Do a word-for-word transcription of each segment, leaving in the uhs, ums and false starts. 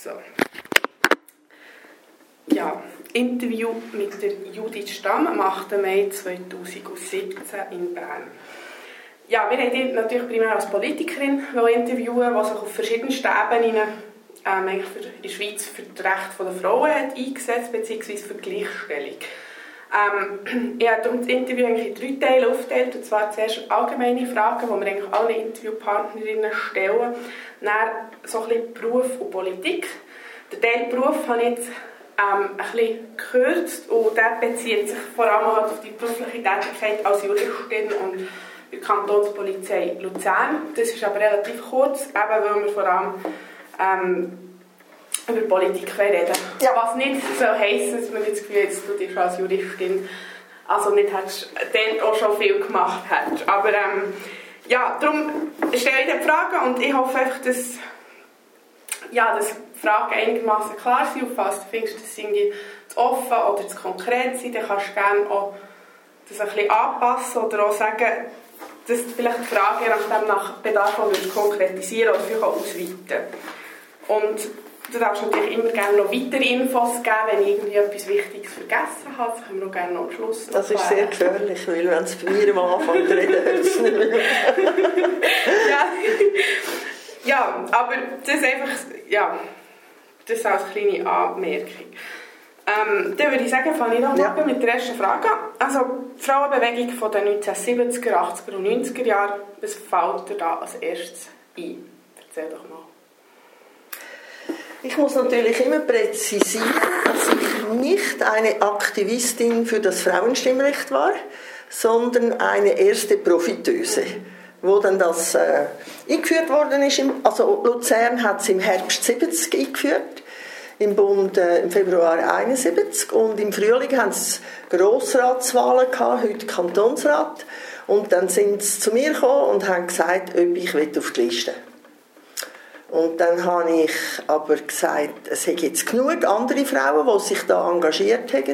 So. Ja, Interview mit der Judith Stamm am achten Mai zweitausendsiebzehn in Bern. Ja, wir haben dich natürlich primär als Politikerin interviewen, die sich auf verschiedensten Ebenen ähm, eigentlich für in der Schweiz für das Recht der Frauen hat eingesetzt, bzw. für die Gleichstellung. Ähm, ich habe das Interview eigentlich in drei Teile aufgeteilt, und zwar zuerst allgemeine Fragen, die wir eigentlich allen Interviewpartnerinnen stellen, dann so ein bisschen Beruf und Politik. Den Teil Beruf habe ich jetzt ähm, ein bisschen gekürzt, und der bezieht sich vor allem halt auf die berufliche Tätigkeit als Juristin und bei der Kantonspolizei Luzern. Das ist aber relativ kurz, eben weil wir vor allem ähm, über Politik reden. Ja. Was nicht so heisst, dass man das Gefühl hat, dass du dich als Juristin also nicht hast, dort auch schon viel gemacht hast. Aber ähm, ja, darum stelle ich die Fragen, und ich hoffe einfach, dass, ja, dass die Fragen einigermaßen klar sind. Und falls du findest, dass sie irgendwie zu offen oder zu konkret sind, dann kannst du gerne auch das ein bisschen anpassen oder auch sagen, dass du vielleicht die Frage nach, nach Bedarf konkretisieren oder vielleicht auch ausweiten. Und du darfst natürlich immer gerne noch weitere Infos geben, wenn ich irgendwie etwas Wichtiges vergessen habe. Das können wir auch gerne noch am Schluss noch Das ist sehr gefährlich, weil wenn es bei mir am Anfang reden, hört es nicht mehr. ja. ja, aber das ist einfach, ja, das als kleine Anmerkung. Ähm, dann würde ich sagen, fange ich noch ja. mal mit der ersten Frage an. Also, die Frauenbewegung von den neunzehnhundertsiebziger, achtziger und neunziger Jahren, was fällt dir da als erstes ein? Erzähl doch mal. Ich muss natürlich immer präzisieren, dass ich nicht eine Aktivistin für das Frauenstimmrecht war, sondern eine erste Profiteuse, wo dann das äh, eingeführt worden ist. Also Luzern hat es im Herbst siebzig eingeführt, im Bund äh, im Februar einundsiebzig, und im Frühling haben sie Grossratswahlen gehabt, heute Kantonsrat, und dann sind sie zu mir gekommen und haben gesagt, ob ich auf die Liste will. Und dann habe ich aber gesagt, es hätte jetzt genug andere Frauen, die sich da engagiert haben.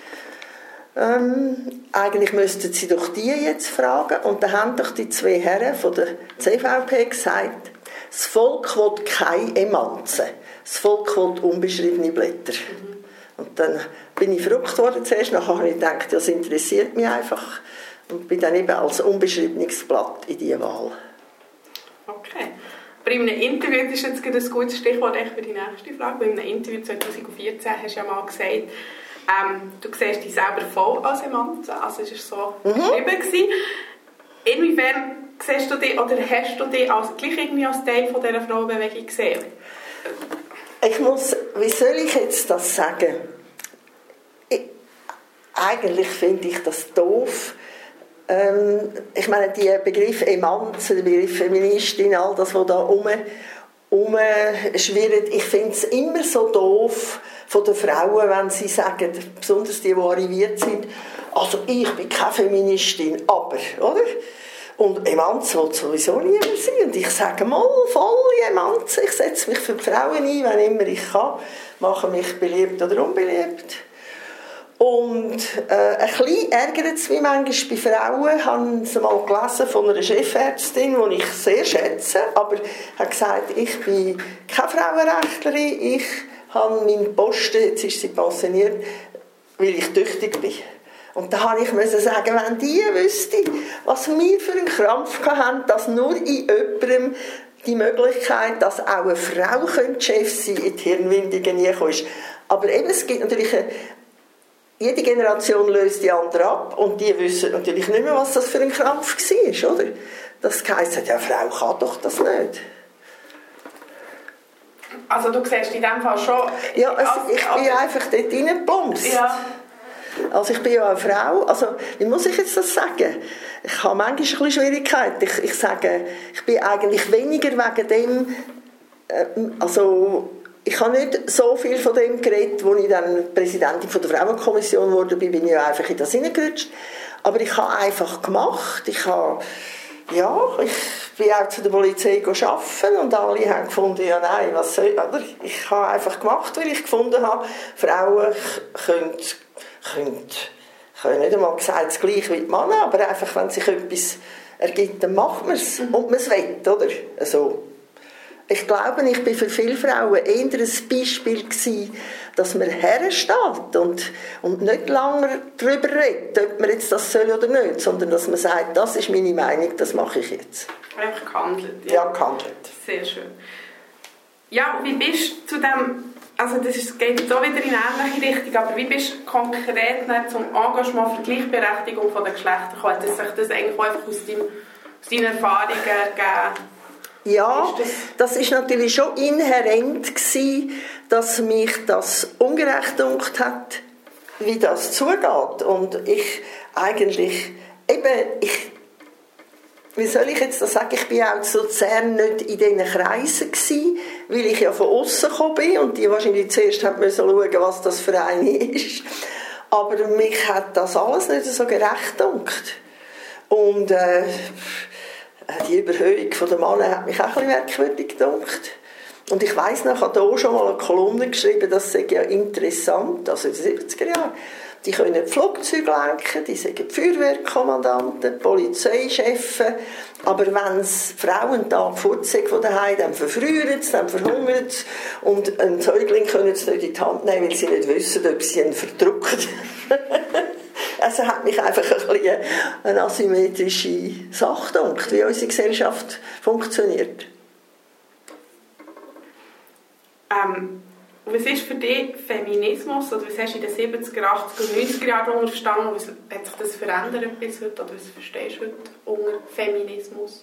Ähm, eigentlich müssten sie doch die jetzt fragen. Und dann haben doch die zwei Herren von der C V P gesagt, das Volk will keine Emanze, das Volk will unbeschriebene Blätter. Mhm. Und dann bin ich verrückt worden zuerst, nachher habe ich gedacht, das interessiert mich einfach. Und bin dann eben als unbeschriebenes Blatt in diese Wahl. Okay. Bei einem Interview, das ist jetzt ein gutes Stichwort für die nächste Frage, bei einem Interview zweitausendvierzehn hast du ja mal gesagt, ähm, du siehst dich selber voll als Emanze, also es war so mhm. beschrieben. Inwiefern siehst du dich, oder hast du dich als, gleich irgendwie als Teil von dieser Frauenbewegung gesehen? Ich muss, wie soll ich jetzt das sagen? Ich, eigentlich finde ich das doof. Ähm, ich meine, die Begriff Emanze, der Begriff Feministin, all das, was da rum, rumschwirrt, ich finde es immer so doof von den Frauen, wenn sie sagen, besonders die, die arriviert sind, also ich bin keine Feministin, aber, oder? Und Emanze will sowieso niemand sein. Und ich sage mal, voll Emanze, ich setze mich für die Frauen ein, wenn immer ich kann, mache mich beliebt oder unbeliebt. Und äh, ein bisschen ärgert es mich manchmal bei Frauen. Ich habe es mal gelesen von einer Chefärztin, die ich sehr schätze, aber hat gesagt, ich bin keine Frauenrechtlerin, ich habe meinen Posten, jetzt ist sie pensioniert, weil ich tüchtig bin. Und da musste ich sagen, wenn die wüssten, was wir für einen Krampf hatten, dass nur in jemandem die Möglichkeit, dass auch eine Frau Chef sein könnte, in die Hirnwindungen nie ist. Aber eben, es gibt natürlich eine Jede Generation löst die andere ab, und die wissen natürlich nicht mehr, was das für ein Krampf war, oder? Das heisst, ja, eine Frau kann doch das nicht. Also du siehst in dem Fall schon... Ja, es, als, ich bin als, einfach dort reingeplumpst. Ja. Also ich bin ja eine Frau, also wie muss ich jetzt das sagen? Ich habe manchmal ein bisschen Schwierigkeiten. Ich, ich sage, ich bin eigentlich weniger wegen dem, äh, also... Ich habe nicht so viel von dem geredet, als ich dann Präsidentin von der Frauenkommission wurde, bin ich ja einfach in das hineingerutscht. Aber ich habe einfach gemacht. Ich habe, ja, ich bin auch zu der Polizei arbeiten, und alle haben gefunden, ja nein, was soll ich? Ich habe einfach gemacht, weil ich gefunden habe, Frauen können, können, können nicht einmal gesagt das Gleiche wie die Männer, aber einfach, wenn sich etwas ergibt, dann macht man es. Und man es will, oder? Also, ich glaube, ich bin für viele Frauen eher ein Beispiel gewesen, dass man hersteht und, und nicht lange darüber redet, ob man jetzt das soll oder nicht, sondern dass man sagt, das ist meine Meinung, das mache ich jetzt. Einfach gehandelt. Ja, ja gehandelt. Sehr schön. Ja, wie bist du zu dem, also das ist, geht jetzt auch wieder in eine ähnliche Richtung, aber wie bist du konkret zum Engagement für die Gleichberechtigung der Geschlechter gekommen? Hat sich das eigentlich auch einfach aus, deinem, aus deinen Erfahrungen ergeben? Ja, das ist natürlich schon inhärent gewesen, dass mich das ungerecht gedunkt hat, wie das zugeht. Und ich eigentlich, eben, ich, wie soll ich jetzt das sagen, ich bin auch zu Luzern nicht in diesen Kreisen gewesen, weil ich ja von außen gekommen bin und die wahrscheinlich zuerst haben müssen schauen, was das für eine ist. Aber mich hat das alles nicht so gerecht gedunkt. Und äh, die Überhöhung der Männer hat mich auch ein bisschen merkwürdig gedunkt. Und ich weiss noch, ich habe hier schon mal eine Kolumne geschrieben, das sei ja interessant, also in den siebziger Jahren. Die können Flugzeuge lenken, die sind Feuerwehrkommandanten, Polizeichefs. Aber wenn es Frauentag fort sind von daheim, dann verfrieren sie, dann verhungern sie. Und einen Säugling können sie nicht in die Hand nehmen, weil sie nicht wissen, ob sie ihn verdrücken. Also hat mich einfach ein bisschen eine asymmetrische Sache gedacht, wie unsere Gesellschaft funktioniert. Ähm, was ist für dich Feminismus? Oder was hast du in den siebziger, achtziger und neunziger Jahren darunter verstanden? Was hat sich das verändert bis heute? Oder was verstehst du heute unter Feminismus?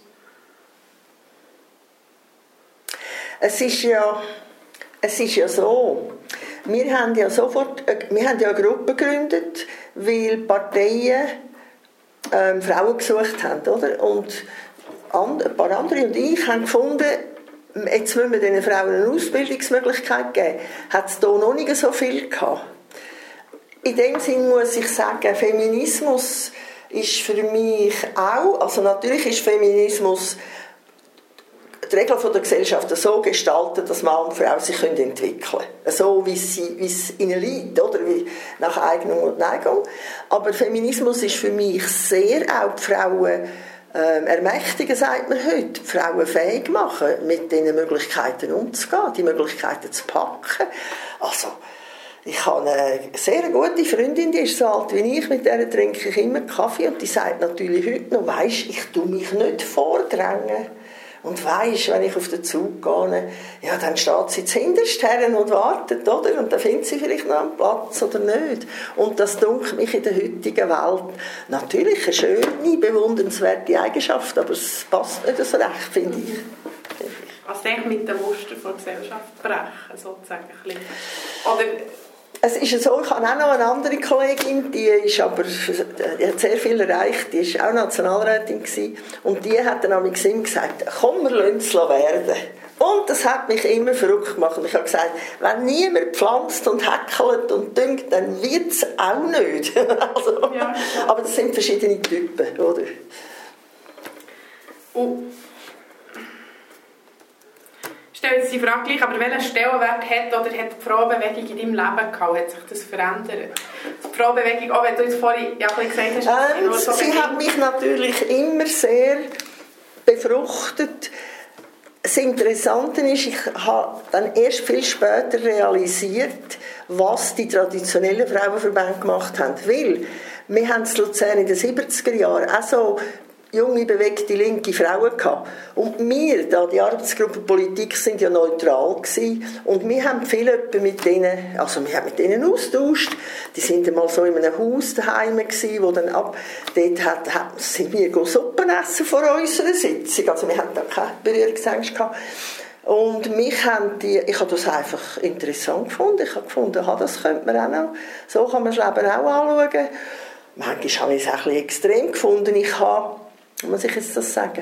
Es ist ja, es ist ja so, wir haben ja sofort, wir haben ja eine Gruppe gegründet, weil Parteien ähm, Frauen gesucht haben, oder? Und ein paar andere und ich haben gefunden, jetzt müssen wir diesen Frauen eine Ausbildungsmöglichkeit geben. Hat es hier noch nicht so viel gehabt. In dem Sinn muss ich sagen, Feminismus ist für mich auch, also natürlich ist Feminismus die Regeln der Gesellschaft so gestaltet, dass Mann und Frau sich entwickeln können. So, wie es, wie es ihnen liegt, oder? Wie nach Eignung und Neigung. Aber Feminismus ist für mich sehr auch die Frauen ähm, ermächtigen, sagt man heute. Die Frauen fähig machen, mit diesen Möglichkeiten umzugehen, die Möglichkeiten zu packen. Also, ich habe eine sehr gute Freundin, die ist so alt wie ich, mit der trinke ich immer Kaffee und die sagt natürlich heute noch, weisst, ich tue mich nicht vordrängen. Und weisst, wenn ich auf den Zug gehe, ja, dann steht sie zuhinterst her und wartet, oder? Und dann findet sie vielleicht noch einen Platz oder nicht. Und das dunkelt mich in der heutigen Welt natürlich eine schöne, bewundernswerte Eigenschaft, aber es passt nicht so recht, finde ich. Also denke mit dem Muster der Gesellschaft brechen, sozusagen. Oder es ist so, ich habe auch noch eine andere Kollegin, die, ist aber, die hat sehr viel erreicht, die war auch Nationalrätin gewesen, und die hat dann am Xim gesagt, komm, wir lassen es werden. Und das hat mich immer verrückt gemacht. Ich habe gesagt, wenn niemand pflanzt und häckelt und düngt, dann wird es auch nicht. Also, ja, aber das sind verschiedene Typen, oder? Und ich stelle jetzt die Frage gleich, aber welchen Stellenwert hat oder hat die Frauenbewegung in deinem Leben gehabt? Hat sich das verändert? Die Frauenbewegung, auch wenn du jetzt vorhin ja, gesagt hast, ähm, so sie hat mich natürlich immer sehr befruchtet. Das Interessante ist, ich habe dann erst viel später realisiert, was die traditionellen Frauenverbände gemacht haben. Weil wir haben in Luzern in den siebziger Jahren auch so junge, bewegte, linke Frauen gehabt. Und wir, da die Arbeitsgruppe Politik, sind ja neutral gewesen. Und wir haben viele mit denen, also wir haben mit denen austauscht. Die sind einmal so in einem Haus daheim gewesen, wo dann ab, dort hat, hat, sind wir Suppen essen vor unserer Sitzung. Also wir hatten da keine Berührungsängste gehabt. Und mich haben die, ich habe das einfach interessant gefunden. Ich habe gefunden, aha, das könnte man auch noch, so kann man das Leben auch anschauen. Manchmal habe ich es auch ein bisschen extrem gefunden. Ich habe, muss ich jetzt das sagen?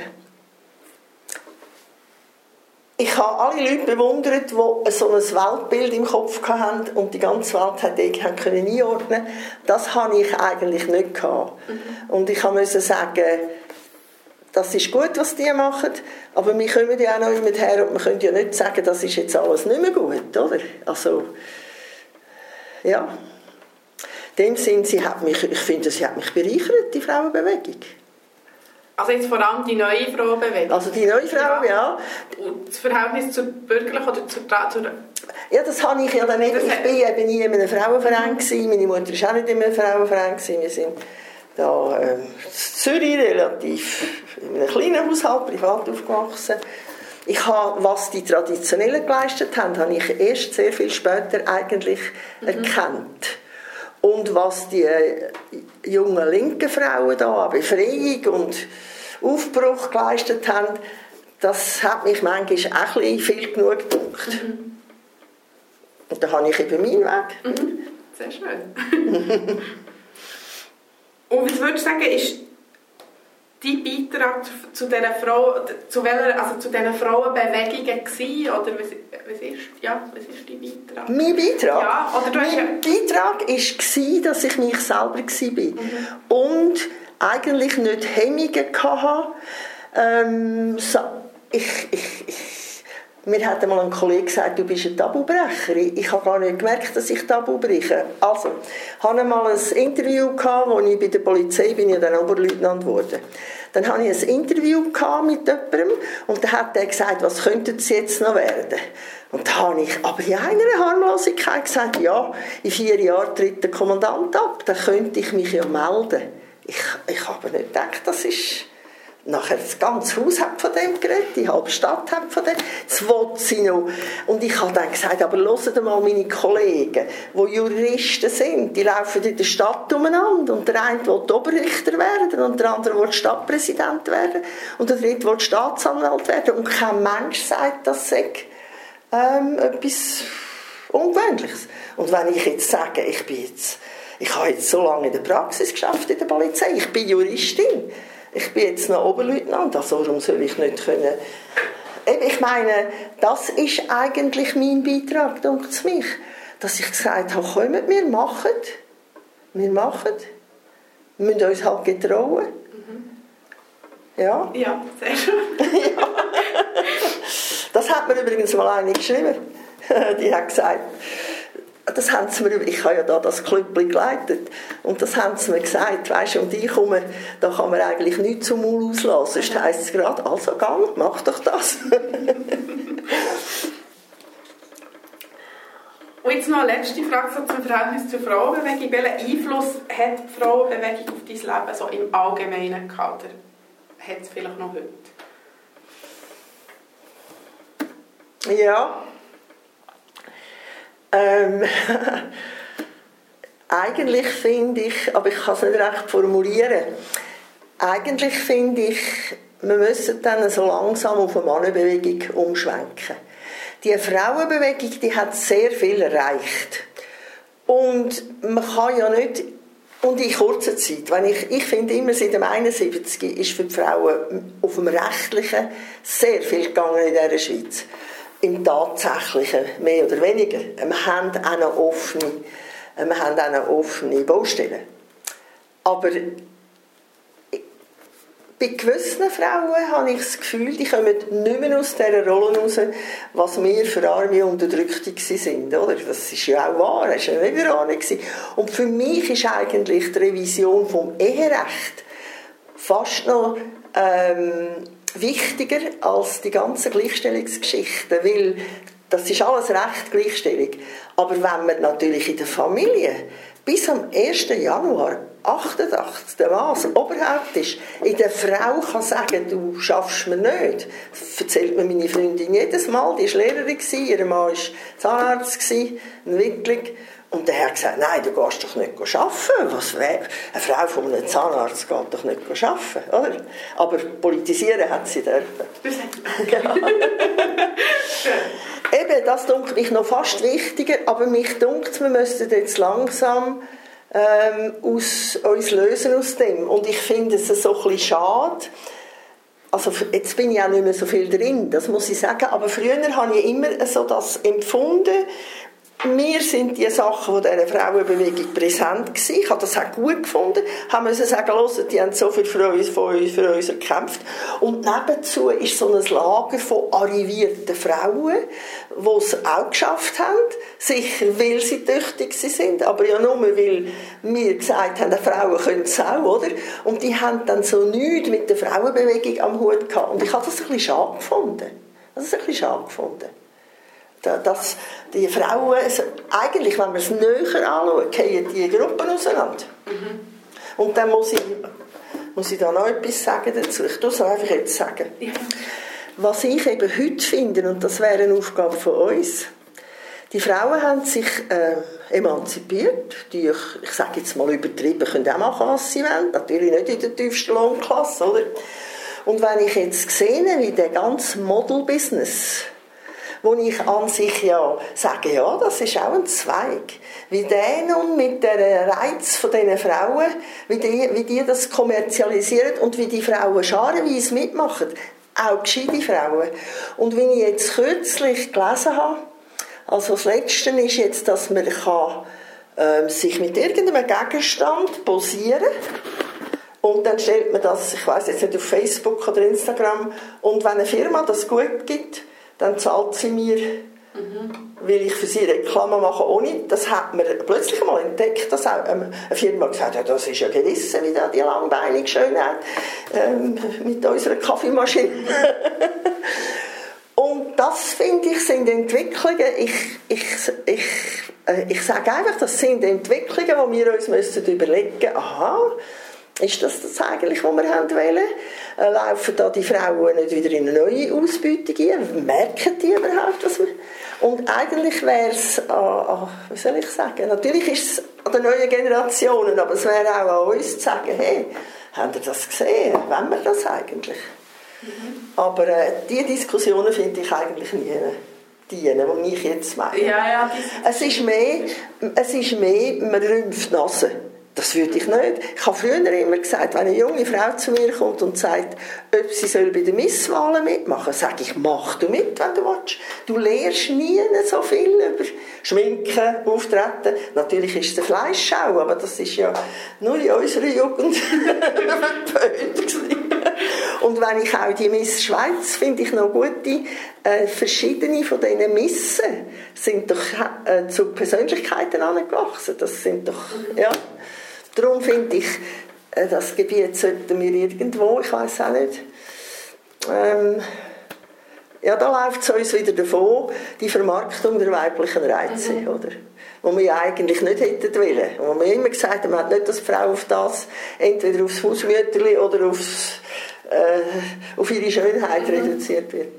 Ich habe alle Leute bewundert, die so ein Weltbild im Kopf hatten und die ganze Welt hat können einordnen. Das habe ich eigentlich nicht gehabt. Mhm. Und ich musste sagen, das ist gut, was die machen, aber wir kommen ja auch noch immer her und wir können ja nicht sagen, das ist jetzt alles nicht mehr gut, oder? Also, ja. In dem Sinn, sie hat mich, ich finde, sie hat mich bereichert, die Frauenbewegung. Also jetzt vor allem die neue Frauenbewegung? Also die neue Frau, ja. ja. Und das Verhältnis zur bürgerlichen oder zur... zur ja, das habe ich ja dann nicht. Ich war eben nie in einem Frauenverein gewesen. Meine Mutter war auch nicht in einem Frauenverein gewesen. Wir sind da ähm, in Zürich relativ in einem kleinen Haushalt, privat aufgewachsen. Ich habe, was die Traditionellen geleistet haben, habe ich erst sehr viel später eigentlich mhm. erkannt. Und was die jungen linken Frauen da an Befreiung und Aufbruch geleistet haben, das hat mich manchmal auch ein viel genug gedacht. Mhm. Und da habe ich eben meinen Weg. Mhm. Sehr schön. Und was würdest du sagen, ist dein Beitrag zu dieser Frau, zu welcher, also zu diesen Frauenbewegungen gewesen? Oder was, was, ist, ja, was ist dein Beitrag? Mein Beitrag? Ja, oder du hast mein ja... Beitrag war, dass ich mich selber war. Mhm. Und eigentlich nicht Hemmungen hatte. Ähm, so, ich, ich, ich, mir hat einmal ein Kollege gesagt, du bist ein Tabubrecherin. Ich habe gar nicht gemerkt, dass ich Tabu breche. Also, ich hatte einmal ein Interview, wo ich bei der Polizei bin, ich dann Oberleutnant geworden. Dann hatte ich ein Interview mit jemandem und dann hat er gesagt, was könnten Sie jetzt noch werden? Und da habe ich aber in einer Harmlosigkeit gesagt, ja, in vier Jahren tritt der Kommandant ab, dann könnte ich mich ja melden. Ich, ich habe nicht gedacht, das ist... Nachher das ganze Haus hat von dem geredet, die halbe Stadt hat von dem. Das will sie noch. Und ich habe dann gesagt, aber hört mal meine Kollegen, die Juristen sind, die laufen in der Stadt umeinander. Und der eine will Oberrichter werden und der andere will Stadtpräsident werden und der dritte will Staatsanwalt werden. Und kein Mensch sagt, das sei ähm, etwas Ungewöhnliches. Und wenn ich jetzt sage, ich bin jetzt, ich habe jetzt so lange in der Praxis geschafft in der Polizei, ich bin Juristin, ich bin jetzt noch Oberleutnant, also warum soll ich nicht können... Ich meine, das ist eigentlich mein Beitrag, denkt es mich, dass ich gesagt habe, kommt, wir machen, wir machen, wir müssen uns halt getrauen. Mhm. Ja? Ja, sehr schön. Ja. Das hat mir übrigens mal eine geschrieben, die hat gesagt, das haben sie mir, ich habe ja da das Klüppli geleitet und das haben sie mir gesagt, weisst du, und ich komme, da kann man eigentlich nichts zum Maul auslassen, sonst heisst es gerade, also gang, mach doch das. Und jetzt noch eine letzte Frage so zum Verhältnis zur Frauenbewegung. Welchen Einfluss hat die Frauenbewegung auf dein Leben so im Allgemeinen gehabt? Oder hat es vielleicht noch heute? Ja. Ähm, eigentlich finde ich, aber ich kann es nicht recht formulieren, eigentlich finde ich, wir müssen dann so langsam auf eine Mannenbewegung umschwenken. Die Frauenbewegung, die hat sehr viel erreicht. Und man kann ja nicht, und in kurzer Zeit, wenn ich, ich finde immer, seit dem einundsiebzig ist für die Frauen auf dem Rechtlichen sehr viel gegangen in dieser Schweiz. Im Tatsächlichen, mehr oder weniger. Wir haben auch eine offene, wir haben auch eine offene Baustelle. Aber bei gewissen Frauen habe ich das Gefühl, die kommen nicht mehr aus dieser Rolle raus, was wir für arme Unterdrückte waren. Oder? Das ist ja auch wahr, das war ja nicht Ironie. Und für mich ist eigentlich die Revision vom Eherecht fast noch ähm, wichtiger als die ganzen Gleichstellungsgeschichten, weil das ist alles Recht, Gleichstellung. Aber wenn man natürlich in der Familie bis am ersten Januar achtundachtzig der Mann das Oberhaupt ist, in der Frau kann sagen, du schaffst mir nicht. Das erzählt mir meine Freundin jedes Mal. Die war Lehrerin, ihr Mann war Zahnarzt, ein Wickling. Und der hat gesagt, nein, du gehst doch nicht arbeiten. Was wär? Eine Frau von einem Zahnarzt geht doch nicht arbeiten, oder? Aber politisieren hat sie dürfen. Ja. Eben, das denke ich noch fast wichtiger, aber mich denkt, wir müssten jetzt langsam ähm, aus, uns lösen aus dem. Und ich finde es so ein bisschen schade. Also jetzt bin ich auch nicht mehr so viel drin, das muss ich sagen. Aber früher habe ich immer so das empfunden, mir sind die Sachen von dieser Frauenbewegung präsent gewesen. Ich habe das auch gut gefunden. Haben müssen sagen, hören, die haben so viel für uns, für uns, für uns gekämpft. Und nebenzu ist so ein Lager von arrivierten Frauen, die es auch geschafft haben. Sicher, weil sie tüchtig sind, aber ja nur, weil wir gesagt haben, Frauen können es auch, oder? Und die haben dann so nichts mit der Frauenbewegung am Hut gehabt. Und ich habe das ein bisschen schade gefunden. Das ist ein bisschen schade gefunden. Dass die Frauen, eigentlich, wenn man es näher anschaut, gehen die Gruppen auseinander. Mhm. Und dann muss ich, muss ich da noch etwas sagen dazu. Ich tue es einfach jetzt sagen. Ja. Was ich eben heute finde, und das wäre eine Aufgabe von uns, die Frauen haben sich äh, emanzipiert. Die, ich, ich sage jetzt mal übertrieben, können auch machen, was sie wollen. Natürlich nicht in der tiefsten Lohnklasse, oder? Und wenn ich jetzt sehe, wie der ganze Model-Business, wo ich an sich ja sage, ja, das ist auch ein Zweig. Wie der nun mit der Reiz von diesen Frauen, wie die, wie die das kommerzialisieren und wie die Frauen scharenweise mitmachen. Auch gescheite Frauen. Und wie ich jetzt kürzlich gelesen habe, also das Letzte ist jetzt, dass man kann, ähm, sich mit irgendeinem Gegenstand posieren kann. Und dann stellt man das, ich weiß jetzt nicht, auf Facebook oder Instagram. Und wenn eine Firma das gut gibt, dann zahlt sie mir, mhm. weil ich für sie Reklame mache ohne. Das hat man plötzlich mal entdeckt, dass auch eine Firma gesagt hat, das ist ja gerissen, wie da die langbeinige Schönheit ähm, mit unserer Kaffeemaschine. Und das, finde ich, sind Entwicklungen, ich, ich, ich, äh, ich sage einfach, das sind Entwicklungen, wo wir uns müssen überlegen müssen, aha, ist das das eigentlich, was wir haben wollen? Äh, laufen da die Frauen nicht wieder in eine neue Ausbeutung ein? Merken die überhaupt, was wir... Und eigentlich wäre es, äh, äh, wie soll ich sagen, natürlich ist es an den neuen Generationen, aber es wäre auch an uns zu sagen, hey, habt ihr das gesehen? Wollen wir das eigentlich? Mhm. Aber äh, diese Diskussionen finde ich eigentlich nie die, die ich jetzt meine. Ja, ja, es ist mehr, es ist mehr, man rümpft die Nase. Das würde ich nicht. Ich habe früher immer gesagt, wenn eine junge Frau zu mir kommt und sagt, ob sie soll bei den Misswahlen mitmachen soll, sage ich, mach du mit, wenn du willst. Du lernst nie so viel über Schminken, Auftreten. Natürlich ist es eine Fleischschau, aber das ist ja nur in unserer Jugend Und wenn ich auch die Miss Schweiz, finde ich noch gute, äh, verschiedene von diesen Missen sind doch äh, zu Persönlichkeiten angewachsen. Das sind doch, ja... Darum finde ich, das Gebiet sollten wir irgendwo, ich weiß auch nicht, ähm, ja, da läuft es uns wieder davon, die Vermarktung der weiblichen Reize, mhm. oder? Wo wir eigentlich nicht hätten wollen. Wo wir immer gesagt haben, man hat nicht, dass die Frau auf das, entweder aufs Hausmütterli oder aufs, äh, auf ihre Schönheit mhm. reduziert wird.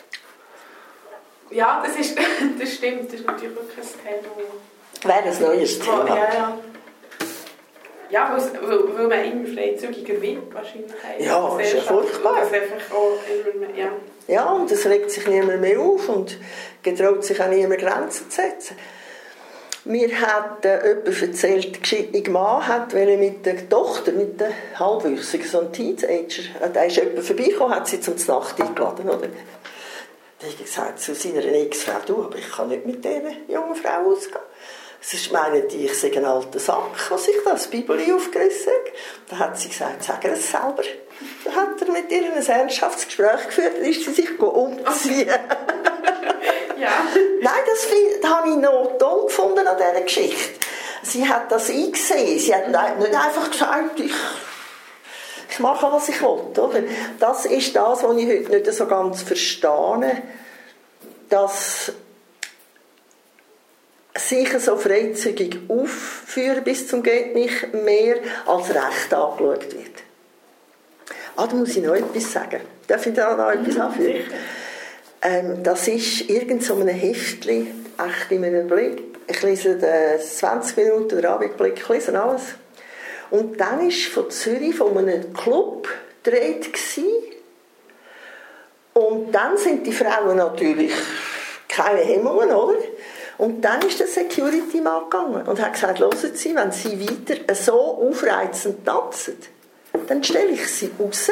Ja, das, ist, das stimmt, das ist natürlich wirklich ein Thema. Wäre ein neues Thema. Ja, ja. Ja, weil, weil man immer freizügiger wird, wahrscheinlich. Ja, das ist ja furchtbar. Das einfach auch immer mehr, ja. ja, und es regt sich niemand mehr auf und getraut sich auch niemand Grenzen zu setzen. Mir hat äh, jemand erzählt, ein gescheiter Mann hat mit der Tochter, mit der Halbwüchsigen, so ein Teenager, da ist jemand vorbeigekommen, hat sie zum Nacht eingeladen, oder? Da hat er gesagt zu seiner Ex-Frau, du, aber ich kann nicht mit dieser jungen Frau ausgehen. Sonst meinen die, ich sei ein alter Sack, was ich da das Bibeli aufgerissen habe. Da hat sie gesagt, sag er es selber. Da hat er mit ihr ein ernsthaftes geführt, dann ist sie sich umziehen. Ja. Nein, das, das habe ich noch toll gefunden an dieser Geschichte. Sie hat das eingesehen. Sie hat nicht einfach gesagt, ich, ich mache, was ich will. Oder? Das ist das, was ich heute nicht so ganz verstehe, dass sich so freizügig aufführen bis zum geht nicht mehr als Recht angeschaut wird. Ah, da muss ich noch etwas sagen. Darf ich da noch etwas anführen? Ähm, das ist irgend so ein Heftchen, echt in meinem Blick. Ich lese zwanzig Minuten den Abendblick, ich lese alles. Und dann war von Zürich von einem Club gedreht. Und dann sind die Frauen natürlich keine Hemmungen, oder? Und dann ist der Security-Mann gegangen und hat gesagt, hören Sie, wenn Sie weiter so aufreizend tanzen, dann stelle ich Sie raus.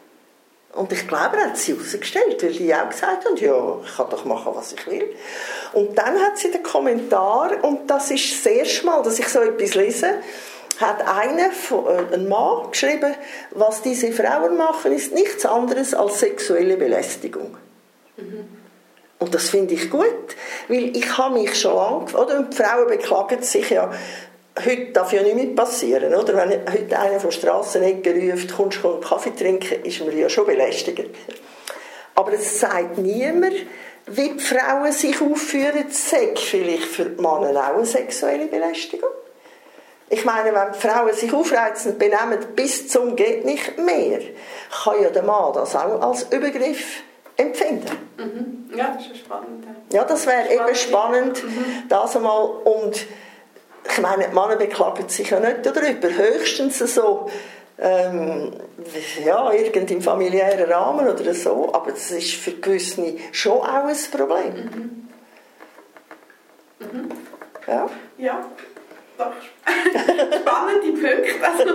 Und ich glaube, er hat sie rausgestellt, weil die auch gesagt haben, ja, ich kann doch machen, was ich will. Und dann hat sie den Kommentar, und das ist das erste Mal, dass ich so etwas lese, hat einer, ein Mann, geschrieben, was diese Frauen machen, ist nichts anderes als sexuelle Belästigung. Mhm. Und das finde ich gut, weil ich habe mich schon lange, oder die Frauen beklagen sich ja, heute darf ja nicht mehr passieren, oder? Wenn heute einer von der Strassenecke ruft, kommst du einen Kaffee trinken, ist man ja schon belästigt. Aber es sagt niemand, wie die Frauen sich aufführen, sagt vielleicht für die Männer auch eine sexuelle Belästigung. Ich meine, wenn die Frauen sich aufreizend benehmen, bis zum geht nicht mehr, kann ja der Mann das auch als Übergriff empfinden. Mhm. Ja, das ist spannend. Ja, das wäre eben spannend, mhm. das einmal. Und ich meine, die Männer beklagen sich ja nicht darüber, höchstens so, ähm, ja, irgend im familiären Rahmen oder so, aber das ist für gewisse schon auch ein Problem. Mhm. Mhm. Ja. Ja. Doch. Spannende Punkte. Also,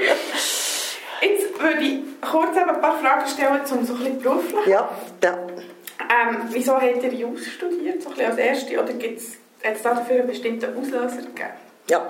jetzt würde ich kurz ein paar Fragen stellen, um so ein bisschen beruflich. Ja, ja. Ähm, wieso habt ihr Jus studiert, so ein bisschen als Erste, oder gibt es dafür einen bestimmten Auslöser gegeben? Ja.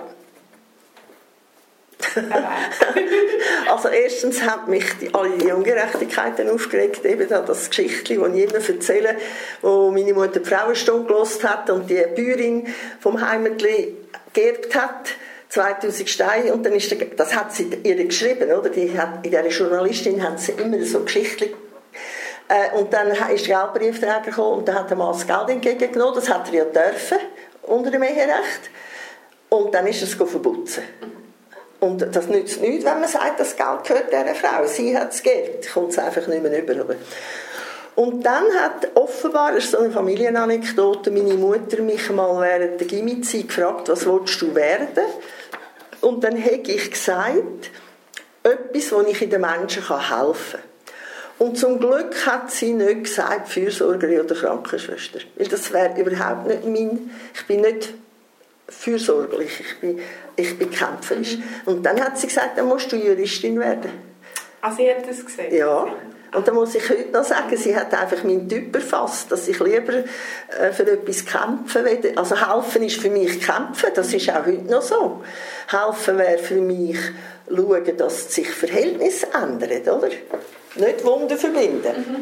Also erstens haben mich die, alle die Ungerechtigkeiten aufgeregt, eben das Geschichtchen, das ich immer erzähle, wo meine Mutter die Frauenstunde gehört hat und die Bäuerin vom Heimatli geerbt hat, zweitausend Steine, und dann ist der, das hat sie ihr geschrieben, oder? Die hat, in dieser Journalistin hat sie immer so Geschichten. Äh, und dann ist der Geldbriefträger gekommen und dann hat er mal das Geld entgegengenommen, das hat er ja dürfen, unter dem Eherecht, und dann ist er es verputzen. Und das nützt nichts, wenn man sagt, das Geld gehört dieser Frau. Sie hat es geerbt, kommt es einfach nicht mehr rüber. Und dann hat offenbar, das ist so eine Familienanekdote, meine Mutter mich mal während der Gimmi-Zeit gefragt, was willst du werden? Und dann habe ich gesagt, etwas, wo ich den Menschen helfen kann. Und zum Glück hat sie nicht gesagt, Fürsorgerin oder Krankenschwester. Weil das wäre überhaupt nicht mein... Ich bin nicht fürsorglich, ich bin, ich bin kämpferisch. Mhm. Und dann hat sie gesagt, dann musst du Juristin werden. Ah, sie hat das gesagt? Ja. Und da muss ich heute noch sagen, sie hat einfach meinen Typ erfasst, dass ich lieber äh, für etwas kämpfen will. Also helfen ist für mich kämpfen, das ist auch heute noch so. Helfen wäre für mich schauen, dass sich Verhältnisse ändern, oder? Nicht Wunder verbinden. Mhm.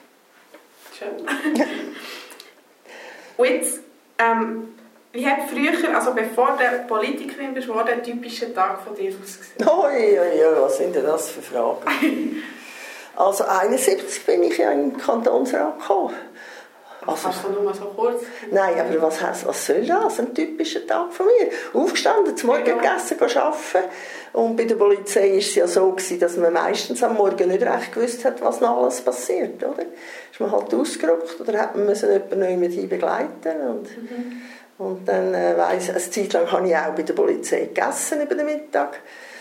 Schön. Und jetzt, ähm, wie hat früher, also bevor du Politikerin bist, war der typische Tag von dir ausgesehen? Oh ja, ja, was sind denn das für Fragen? Also einundsiebzig bin ich ja in den Kantonsrat gekommen. Also, Kannst du nur mal so kurz? Nein, aber was, heisst, was soll das? Ein typischer Tag von mir. Aufgestanden, zum Morgen gegessen, arbeiten. Und bei der Polizei war es ja so, dass man meistens am Morgen nicht recht gewusst hat, was noch alles passiert. Oder? Ist man halt ausgerückt oder hat man jemanden begleiten und mhm. Und dann äh, weiss, eine Zeit lang habe ich auch bei der Polizei gegessen über den Mittag.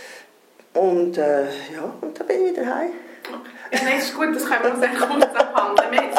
Und äh, ja, und dann bin ich wieder heim. Ja, nein, ist gut, das können wir uns echt kurz abhandeln.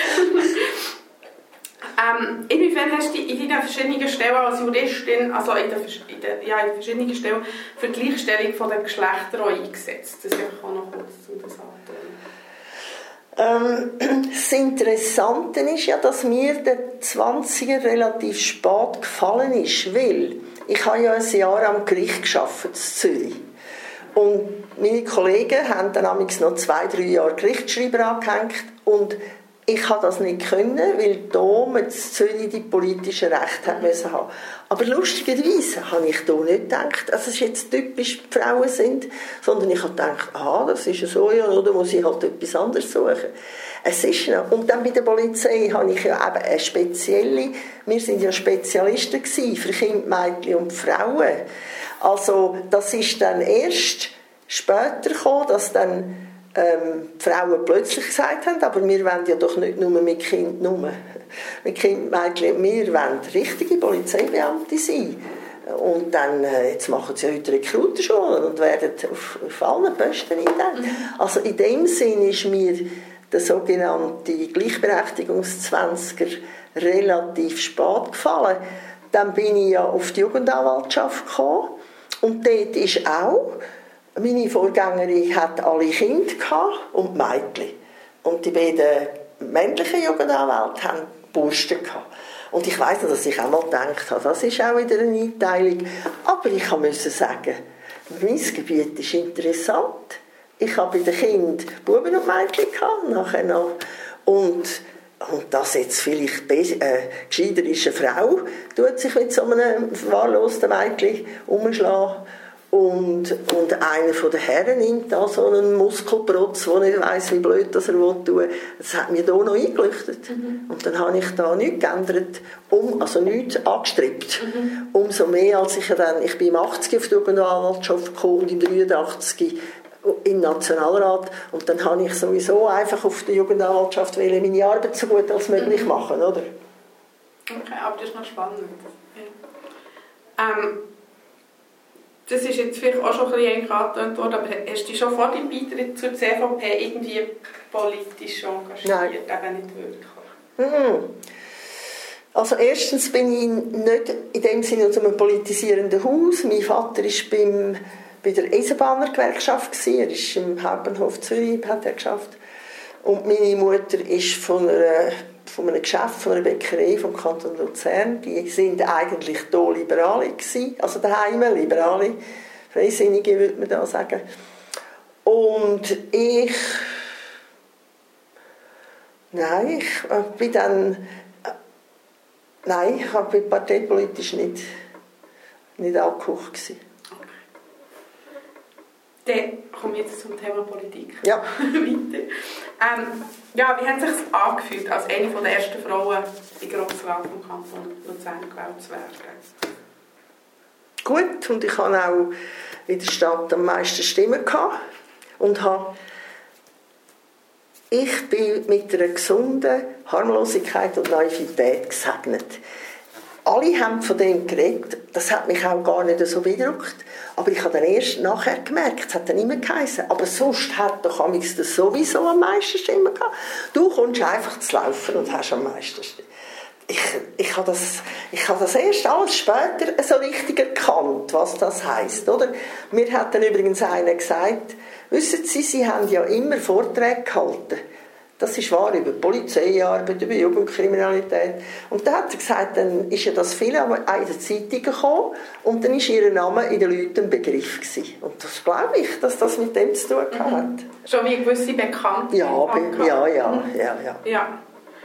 ähm, inwiefern hast du in deinen verschiedenen Stellen als Juristin, also in den, in den, ja, in den verschiedenen Stellen, für die Gleichstellung der Geschlechter eingesetzt? Das ist einfach auch noch kurz zu das antworten. Ähm, das Interessante ist ja, dass mir der zwanziger relativ spät gefallen ist, weil ich habe ja ein Jahr am Gericht gearbeitet in Zürich. Und meine Kollegen haben dann noch zwei, drei Jahre Gerichtsschreiber angehängt und ich konnte das nicht können, weil hier mit Zürich die politische Rechte haben müssen haben. Aber lustigerweise habe ich hier nicht gedacht, dass es jetzt typisch Frauen sind, sondern ich habe gedacht, ah, das ist ja so, ja, oder muss ich halt etwas anderes suchen. Es ist noch. Und dann bei der Polizei habe ich ja eben eine spezielle, wir sind ja Spezialisten gewesen für Kinder, Mädchen und Frauen. Also das ist dann erst später gekommen, dass dann ähm, die Frauen plötzlich gesagt haben, aber wir wollen ja doch nicht nur mit Kind, nur mit Kind, Mädchen, wir wollen richtige Polizeibeamte sein. Und dann, äh, jetzt machen sie heute Rekruterschulen und werden auf, auf allen Posten eingegangen. Mhm. Also in dem Sinn ist mir der sogenannte Gleichberechtigungszwanziger relativ spät gefallen. Dann bin ich ja auf die Jugendanwaltschaft gekommen und dort ist auch, meine Vorgängerin hatte alle Kinder und Mädchen. Und die beiden männlichen Jugendanwälte hatten Burschen gehabt. Und ich weiss noch, dass ich auch mal gedacht habe, das ist auch wieder eine Einteilung. Aber ich musste sagen, mein Gebiet ist interessant. Ich habe bei den Kindern Buben und Mädchen gehabt, nachher noch. Und, und dass jetzt vielleicht äh, gescheiter ist eine Frau, tut sich mit so einem verwahrlosten Mädchen umschlagen. Und, und einer von den Herren nimmt da so einen Muskelprotz, der nicht weiss, wie blöd das er tun will. Das hat mir hier noch eingeleuchtet. Mhm. Und dann habe ich da nichts geändert, um, also nichts angestrebt. Mhm. Umso mehr, als ich dann, ich bin im achtzig auf die Jugendanwaltschaft gekommen und im dreiundachtzig im Nationalrat. Und dann habe ich sowieso einfach auf der Jugendanwaltschaft meine Arbeit so gut als möglich machen, oder? Okay, aber das ist noch spannend. Ja. Ähm, Das ist jetzt vielleicht auch schon ein bisschen angetönt worden, aber hast du dich schon vor deinem Beitritt zur C V P irgendwie politisch engagiert? Nein. Eben nicht wirklich? Mhm. Also erstens bin ich nicht in dem Sinne aus einem politisierenden Haus. Mein Vater war beim, bei der Eisenbahnergewerkschaft, er ist im Hauptbahnhof Zürich, hat er geschafft. Und meine Mutter ist von einer von einem Geschäft, von einer Bäckerei vom Kanton Luzern. Die sind eigentlich hier Liberale gewesen, also daheim Liberale, Freisinnige würde man da sagen. Und ich, nein, ich bin dann, nein, ich war parteipolitisch nicht, nicht angehaucht gewesen. Dann kommen wir jetzt zum Thema Politik. Ja. Weiter. Ähm, ja, wie hat es sich angefühlt, als eine der ersten Frauen im Grossrat vom Kanton Luzern gewählt zu werden? Gut, und ich hatte auch in der Stadt am meisten Stimmen gehabt und habe ich bin mit einer gesunden Harmlosigkeit und Naivität gesegnet. Alle haben von dem geredet, das hat mich auch gar nicht so beeindruckt. Aber ich habe dann erst nachher gemerkt, es hat dann immer geheißen, aber sonst hat doch amigs das sowieso am meisten Stimmen gehabt. Du kommst einfach zu laufen und hast am meisten Stimmen. Ich, ich habe das, ich habe das erst alles später so richtig erkannt, was das heisst. Oder? Mir hat dann übrigens einer gesagt, wissen Sie, Sie haben ja immer Vorträge gehalten. Das ist wahr, über Polizeiarbeit, über Jugendkriminalität. Und dann hat er gesagt, dann ist ja das viel in der Zeitung gekommen und dann war ihr Name in den Leuten ein Begriff gewesen. Und das glaube ich, dass das mit dem zu tun hat. Mhm. Schon wie gewisse Bekannte? Ja, be- ja, ja, mhm. ja, ja. ja.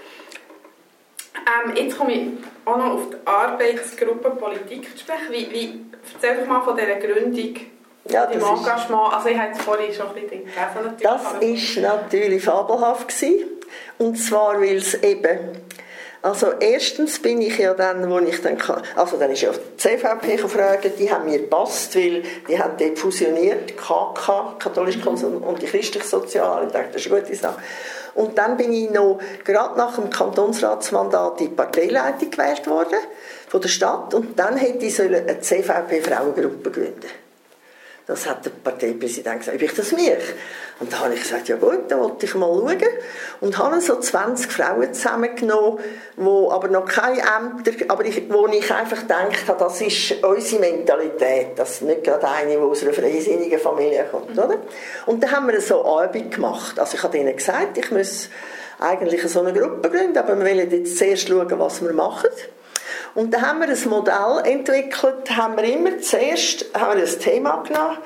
Ähm, jetzt komme ich auch noch auf die Arbeitsgruppe Politik zu sprechen. Wie, wie, erzähl doch mal von dieser Gründung. Ja, das Engagement, also ich habe es vorhin schon ein bisschen gelesen. Das war natürlich fabelhaft gewesen. Und zwar, weil es eben, also erstens bin ich ja dann, wo ich dann, also dann ist ja die C V P gefragt, die haben mir gepasst, weil die haben dort fusioniert, K K, katholische Konsum und die christliche Soziale, ich dachte, das ist eine gute Sache. Und dann bin ich noch, gerade nach dem Kantonsratsmandat, in die Parteileitung gewählt worden, von der Stadt, und dann hätte ich eine C V P-Frauengruppe gründen. Das hat der Parteipräsident gesagt, ob ich das mich? Und da habe ich gesagt, ja gut, da wollte ich mal schauen. Und habe so zwanzig Frauen zusammengenommen, die aber noch keine Ämter, aber ich, wo ich einfach gedacht habe, das ist unsere Mentalität. Das ist nicht gerade eine, die aus einer freisinnigen Familie kommt. Oder? Und dann haben wir so eine Arbeit gemacht. Also ich habe ihnen gesagt, ich muss eigentlich so eine Gruppe gründen, aber wir wollen jetzt zuerst schauen, was wir machen. Und dann haben wir ein Modell entwickelt, haben wir immer zuerst haben wir ein Thema genommen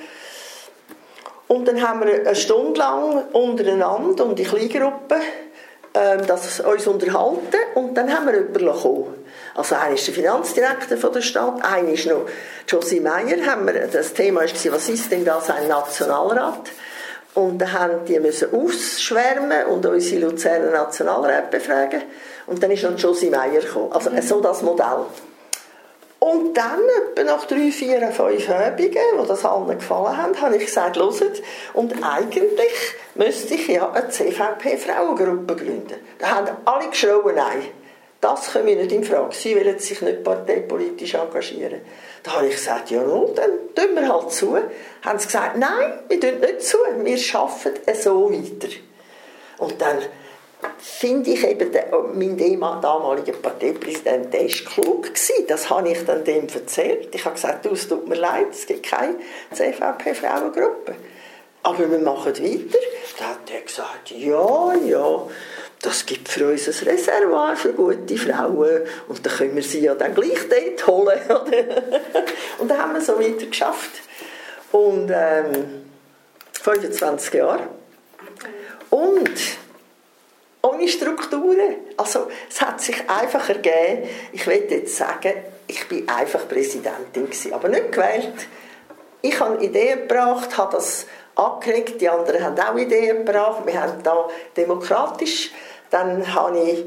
und dann haben wir eine Stunde lang untereinander und in Kleingruppen ähm, das uns unterhalten und dann haben wir jemanden gekommen. Also einer ist der Finanzdirektor von der Stadt, einer ist noch Josie Meyer. Haben wir, das Thema war, was ist denn das, ein Nationalrat? Und dann haben die müssen ausschwärmen und unsere Luzerner Nationalräte befragen. Und dann ist noch Josie Meyer gekommen. Also mhm. so das Modell. Und dann, etwa nach drei, vier, fünf Übungen, die das allen gefallen haben, habe ich gesagt, hört, und eigentlich müsste ich ja eine C V P-Frauengruppe gründen. Da haben alle geschrien, nein, das können wir nicht in Frage. Sie wollen sich nicht parteipolitisch engagieren. Da habe ich gesagt, ja nun, dann tun wir halt zu. Haben sie gesagt, nein, wir tun nicht zu, wir arbeiten so weiter. Und dann finde ich eben, der, mein damaliger Parteipräsident, der war klug gewesen. Das habe ich dann dem erzählt. Ich habe gesagt, du, es tut mir leid, es gibt keine C V P-Frauengruppe. Aber wir machen weiter. Da hat er gesagt, ja, ja. das gibt für uns ein Reservoir für gute Frauen und dann können wir sie ja dann gleich dort holen. Und dann haben wir so weiter geschafft. Und ähm, fünfundzwanzig Jahre. Und ohne Strukturen. Also es hat sich einfach ergeben, ich will jetzt sagen, ich bin einfach Präsidentin gewesen, aber nicht gewählt. Ich habe Ideen gebracht, habe das angeregt, die anderen haben auch Ideen gebracht, wir haben da demokratisch. Dann habe ich,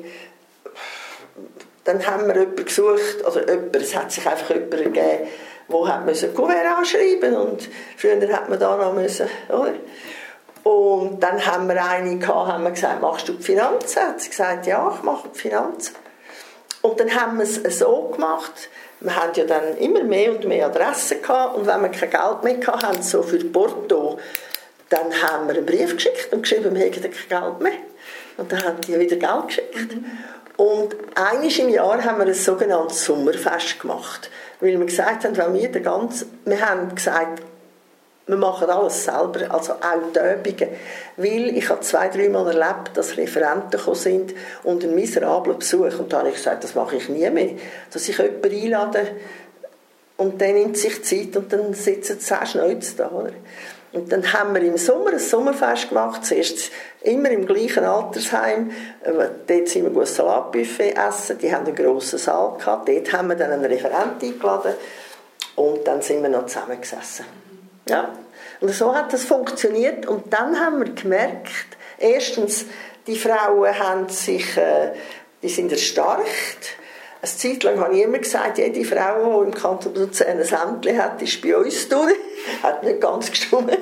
dann haben wir jemanden gesucht, also jemand, es hat sich einfach jemand ergeben, der ein Kuvert anschreiben und früher hat man da noch müssen, oder? Und dann haben wir eine gehabt, haben wir gesagt, machst du die Finanzen? Hat sie gesagt, ja, ich mache die Finanzen. Und dann haben wir es so gemacht, wir haben ja dann immer mehr und mehr Adressen gehabt und wenn wir kein Geld mehr hatten, so für Porto, dann haben wir einen Brief geschickt und geschrieben, wir hätten kein Geld mehr. Und dann haben die wieder Geld geschickt. Mhm. Und einmal im Jahr haben wir ein sogenanntes Sommerfest gemacht. Weil wir gesagt haben, wenn wir, den ganzen, wir haben gesagt, wir machen alles selber, also auch die Übungen. Weil ich habe zwei, drei Mal erlebt, dass Referenten gekommen sind und einen miserablen Besuch. Und da habe ich gesagt, das mache ich nie mehr. Dass ich jemanden einlade und dann nimmt sich Zeit und dann sitzen zehn Schnäuze da. Oder? Und dann haben wir im Sommer ein Sommerfest gemacht, zuerst immer im gleichen Altersheim. Dort sind wir ein Salatbuffet essen, die haben einen grossen Saal gehabt. Dort haben wir dann einen Referenten eingeladen und dann sind wir noch zusammengesessen. Ja. Und so hat das funktioniert und dann haben wir gemerkt, erstens, die Frauen haben sich, äh, die sind erstarkt. Eine Zeit lang habe ich immer gesagt, jede Frau, die im Kanton Luzern ein Sämtchen hat, ist bei uns durch. Hat nicht ganz gestimmt.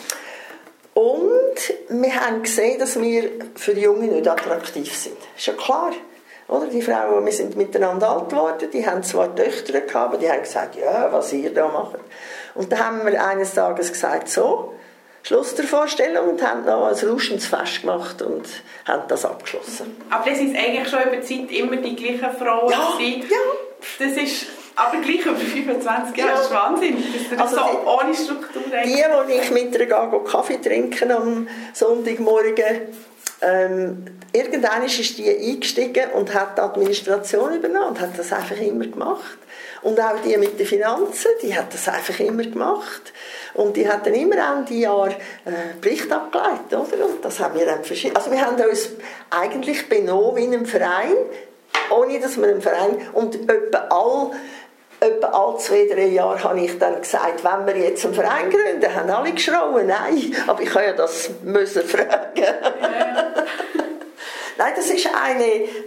Und wir haben gesehen, dass wir für Junge nicht attraktiv sind. Ist ja klar. Oder? Die Frauen, wir sind miteinander alt geworden, die haben zwar Töchter gehabt, aber die haben gesagt, ja, was ihr da macht. Und dann haben wir eines Tages gesagt, so, Schluss der Vorstellung und haben noch ein rauschendes Fest gemacht und haben das abgeschlossen. Aber das sind eigentlich schon über die Zeit immer die gleichen Frauen ja, gewesen. Ja. Das ist aber gleich über fünfundzwanzig Jahre, ja. Das ist Wahnsinn. Das ist also so die, ohne Struktur. Die, die ich mit ihr gehe, Kaffee trinken am Sonntagmorgen, ähm, irgendwann ist die eingestiegen und hat die Administration übernommen und hat das einfach immer gemacht. Und auch die mit den Finanzen, die hat das einfach immer gemacht. Und die hat dann immer Ende Jahr äh, Bericht abgeleitet, oder? Und das haben wir dann verschieden. Also wir haben uns eigentlich benommen wie in einem Verein, ohne dass wir einen Verein... Und etwa all, etwa all zwei, drei Jahre habe ich dann gesagt, wenn wir jetzt einen Verein gründen, haben alle geschrauen, nein, aber ich habe ja das müssen fragen. Ja. Nein, das ist eine...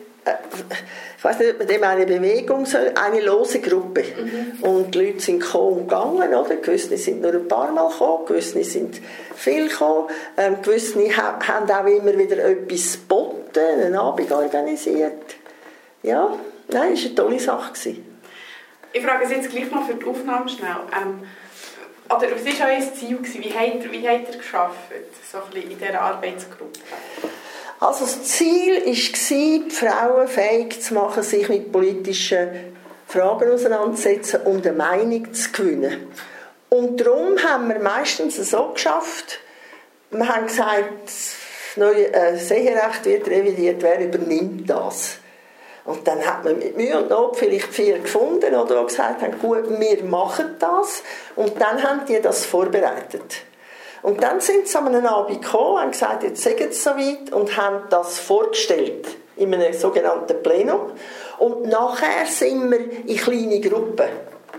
ich weiß nicht, ob man dem eine Bewegung soll, eine lose Gruppe. Mhm. Und die Leute sind gekommen und gegangen, oder? Gewisse sind nur ein paar Mal gekommen, gewisse sind viel gekommen, ähm, gewisse ha- haben auch immer wieder etwas geboten, einen Abend organisiert. Ja, nein, das war eine tolle Sache. Ich frage Sie jetzt gleich mal für die Aufnahme schnell. Ähm, oder was war euer Ziel? Wie habt ihr, wie habt ihr geschafft, so ein bisschen in dieser Arbeitsgruppe? Also das Ziel war, die Frauen fähig zu machen, sich mit politischen Fragen auseinanderzusetzen und eine Meinung zu gewinnen. Und darum haben wir meistens so geschafft, wir haben gesagt, das neue äh, Seherecht wird revidiert, wer übernimmt das? Und dann hat man mit Mühe und Not vielleicht vier gefunden, oder, die gesagt haben, gut, wir machen das. Und dann haben die das vorbereitet. Und dann sind sie an einem Abend gekommen und haben gesagt, jetzt seid ihr soweit und haben das vorgestellt in einem sogenannten Plenum. Und nachher sind wir in kleine Gruppen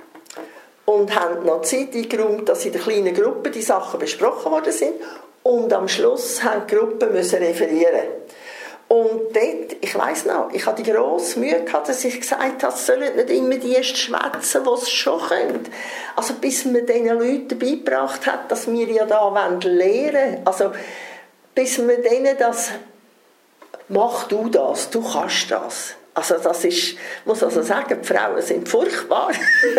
und haben noch Zeit eingeräumt, dass in der kleinen Gruppe die Sachen besprochen worden sind. Und am Schluss haben die Gruppen müssen referieren. Und dort, ich weiss noch, ich hatte die grosse Mühe gehabt, dass ich gesagt habe, es sollen nicht immer die erst schwätzen, die es schon können. Also bis man diesen Leuten beigebracht hat, dass wir ja da lernen wollen. Also bis man denen das, mach du das, du kannst das. Also das ist, ich muss also sagen, die Frauen sind furchtbar.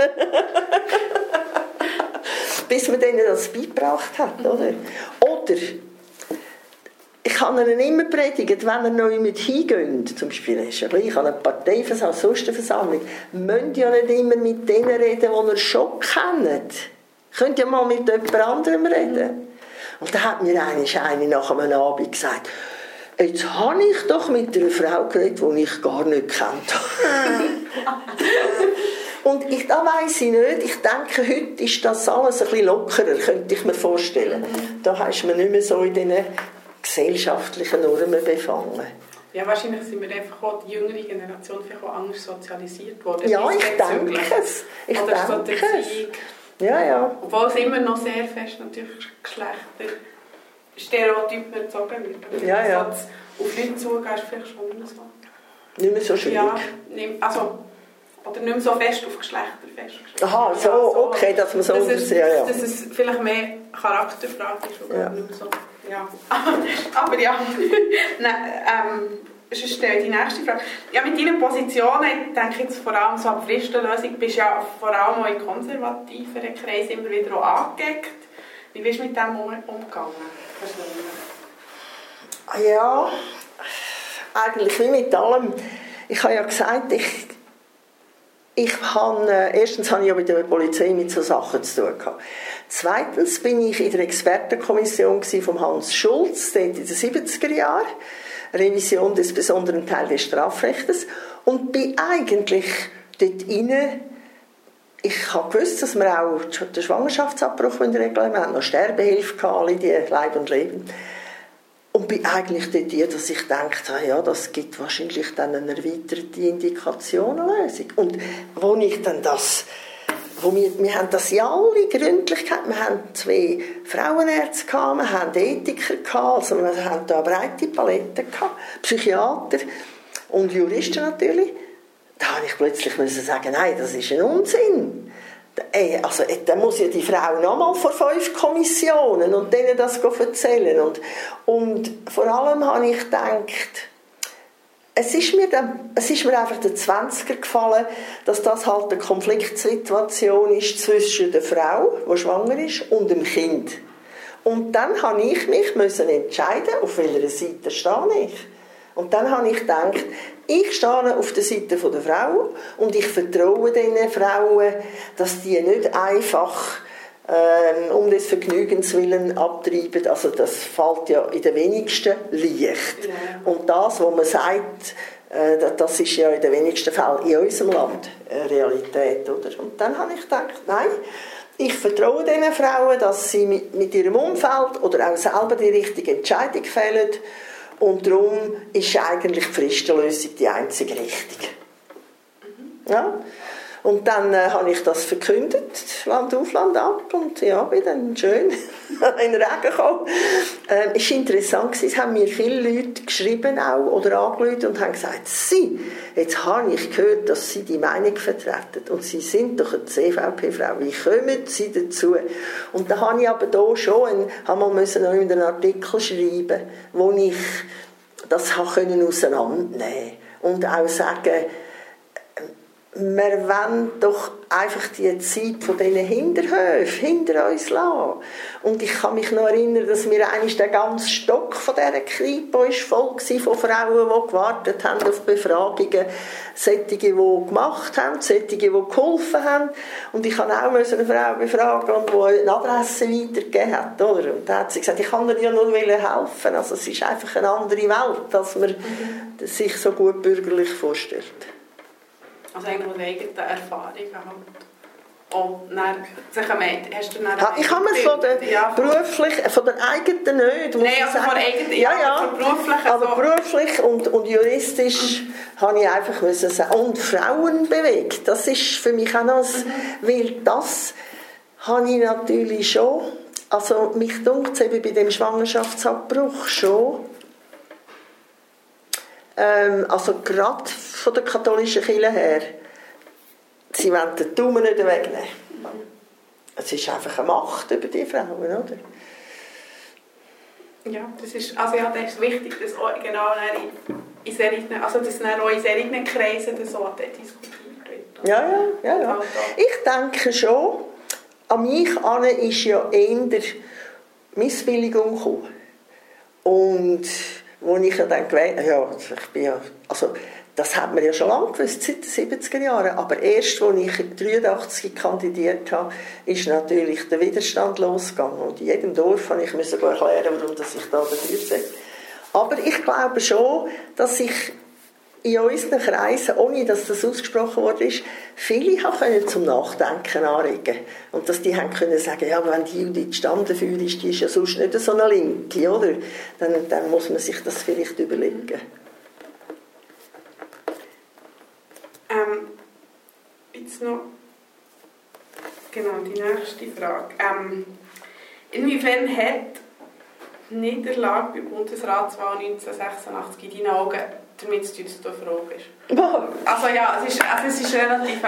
Bis man denen das beigebracht hat, oder? Oder ich habe ihnen immer predigt, wenn ihr noch jemand hingeht, zum Beispiel ist ja gleich an einer Parteiversammlung, sonst eine Versammlung, müsst ihr ja nicht immer mit denen reden, die ihr schon kennt. Könnt ihr mal mit jemand anderem reden. Und da hat mir eine, eine nach einem Abend gesagt, jetzt habe ich doch mit einer Frau geredet, die ich gar nicht kennt habe. Und ich, da weiss ich nicht, ich denke, heute ist das alles ein bisschen lockerer, könnte ich mir vorstellen. Da ist man nicht mehr so in diesen gesellschaftlichen Normen befangen. Ja, wahrscheinlich sind wir einfach auch die jüngere Generation vielleicht auch anders sozialisiert worden. Ja, ich denke es. Ich Oder denke so die Erziehung. Ja, ja. Obwohl es immer noch sehr fest natürlich Geschlechter Stereotypen erzogen wird. Ja, ja. Also, auf Leute zugehen ist vielleicht schon nicht mehr so. Nicht mehr so schwierig. Ja, also, oder nicht mehr so fest auf Geschlechter festgestellt. Aha, so, ja, so, okay, dass man so dass untersieht. Es, ja, ja. dass es vielleicht mehr Charakterfrage ist. Oder Ja. nicht mehr so. Ja. Aber ja, Nein, ähm, sonst stelle die nächste Frage. Ja, mit deinen Positionen, denke ich jetzt vor allem so an die Fristenlösung, bist du ja vor allem auch in konservativeren Kreisen immer wieder auch angeeckt. Wie bist du mit dem umgegangen? Ja, eigentlich wie mit allem. Ich habe ja gesagt, ich, ich habe, äh, erstens habe ich ja mit der Polizei mit so Sachen zu tun gehabt. Zweitens bin ich in der Expertenkommission von Hans Schulz, dort in den siebziger Jahren, Revision des besonderen Teils des Strafrechts, und bin eigentlich dort rein. Ich habe gewusst, dass wir auch den Schwangerschaftsabbruch regeln. Wir hatten noch Sterbehilfe gehabt, alle die Leib und Leben. Und bin eigentlich dort hier, dass ich gedacht habe, ja, das gibt wahrscheinlich dann eine erweiterte Indikationenlösung. Und wo ich dann das, wo wir, wir haben das in alle Gründlichkeit, wir haben zwei Frauenärzte gehabt, wir haben Ethiker gehabt, also wir haben da eine breite Palette gehabt, Psychiater und Juristen natürlich. Da habe ich plötzlich müssen sagen, nein, das ist ein Unsinn. Also, dann muss ja die Frau nochmal vor fünf Kommissionen und denen das erzählen. Und, und vor allem habe ich gedacht, es ist mir, dann, es ist mir einfach der Zwanziger gefallen, dass das halt eine Konfliktsituation ist zwischen der Frau, die schwanger ist, und dem Kind. Und dann habe ich mich müssen entscheiden, auf welcher Seite stehe ich. Und dann habe ich gedacht, ich stehe auf der Seite der Frauen und ich vertraue diesen Frauen, dass die nicht einfach ähm, um des Vergnügens willen abtreiben. Also das fällt ja in den wenigsten leicht. Ja. Und das, was man sagt, äh, das ist ja in den wenigsten Fällen in unserem Land eine Realität. Oder? Und dann habe ich gedacht, nein, ich vertraue diesen Frauen, dass sie mit, mit ihrem Umfeld oder auch selber die richtige Entscheidung fällen. Und darum ist eigentlich die Fristenlösung die einzige Richtung. Ja? Und dann äh, habe ich das verkündet, Land auf, Land ab, und ja, bin dann schön in den Regen gekommen. Ähm, es war interessant, es haben mir viele Leute geschrieben auch, oder angerufen und haben gesagt, Sie, jetzt habe ich gehört, dass Sie die Meinung vertreten und Sie sind doch eine C V P-Frau, wie kommen Sie dazu? Und da habe ich aber hier schon einen, habe mal müssen noch einen Artikel schreiben, wo ich das auseinandernehmen konnte und auch sagen, wir wollen doch einfach die Zeit von diesen Hinterhöfen hinter uns lassen. Und ich kann mich noch erinnern, dass mir eigentlich der ganze Stock von dieser Kripo ist voll war von Frauen, die gewartet haben auf Befragungen. Solche, die gemacht haben, solche, die geholfen haben. Und ich kann auch eine Frau befragen, die eine Adresse weitergegeben hat. Oder? Und da hat sie gesagt, ich kann ihr ja nur helfen. Also es ist einfach eine andere Welt, als man mhm. sich so gut bürgerlich vorstellt. Also eigentlich von eigenen Erfahrungen halt. Und dann, hast du dann ha, ich habe es von der, ja, beruflich, von der eigenen nicht. Nein, also von eigenen, ja, ja, ja, von beruflich. Also. Aber beruflich und, und juristisch mhm. habe ich einfach müssen sagen. Und Frauen bewegt, das ist für mich auch noch, mhm. weil das habe ich natürlich schon, also mich dunkt es eben bei dem Schwangerschaftsabbruch schon, ähm, also gerade von der katholischen Kirche her, sie wollen den Daumen nicht wegnehmen. Es ist einfach eine Macht über die Frauen, oder? Ja, das ist, also ja, das ist wichtig, dass auch genau in, in solchen, also dass auch in solchen Kreisen das so diskutiert wird. Ja, ja, ja, ja. Ich denke schon, an mich an ist ja eher Missbilligung gekommen. Und wo ich ja dann gewählt ja, ich bin ja, also das hat man ja schon lange gewusst, seit den siebziger Jahren, aber erst, als ich neunzehnhundertdreiundachtzig kandidiert habe, ist natürlich der Widerstand losgegangen und in jedem Dorf musste ich erklären, warum ich da dafür bin. Aber ich glaube schon, dass ich in unseren Kreisen, ohne dass das ausgesprochen worden ist, viele haben zum Nachdenken anregen. Und dass die haben können sagen, ja, aber wenn die Judith Stamm dafür ist, die ist ja sonst nicht so eine Linke, oder? Dann, dann muss man sich das vielleicht überlegen. Ähm, jetzt noch genau die nächste Frage. Ähm, inwiefern hat die Niederlage bei der Bundesratswahl neunzehnhundertsechsundachtzig in deinen Augen damit zu tun, dass du eine Frage bist? Also ja, es ist, also es ist relativ...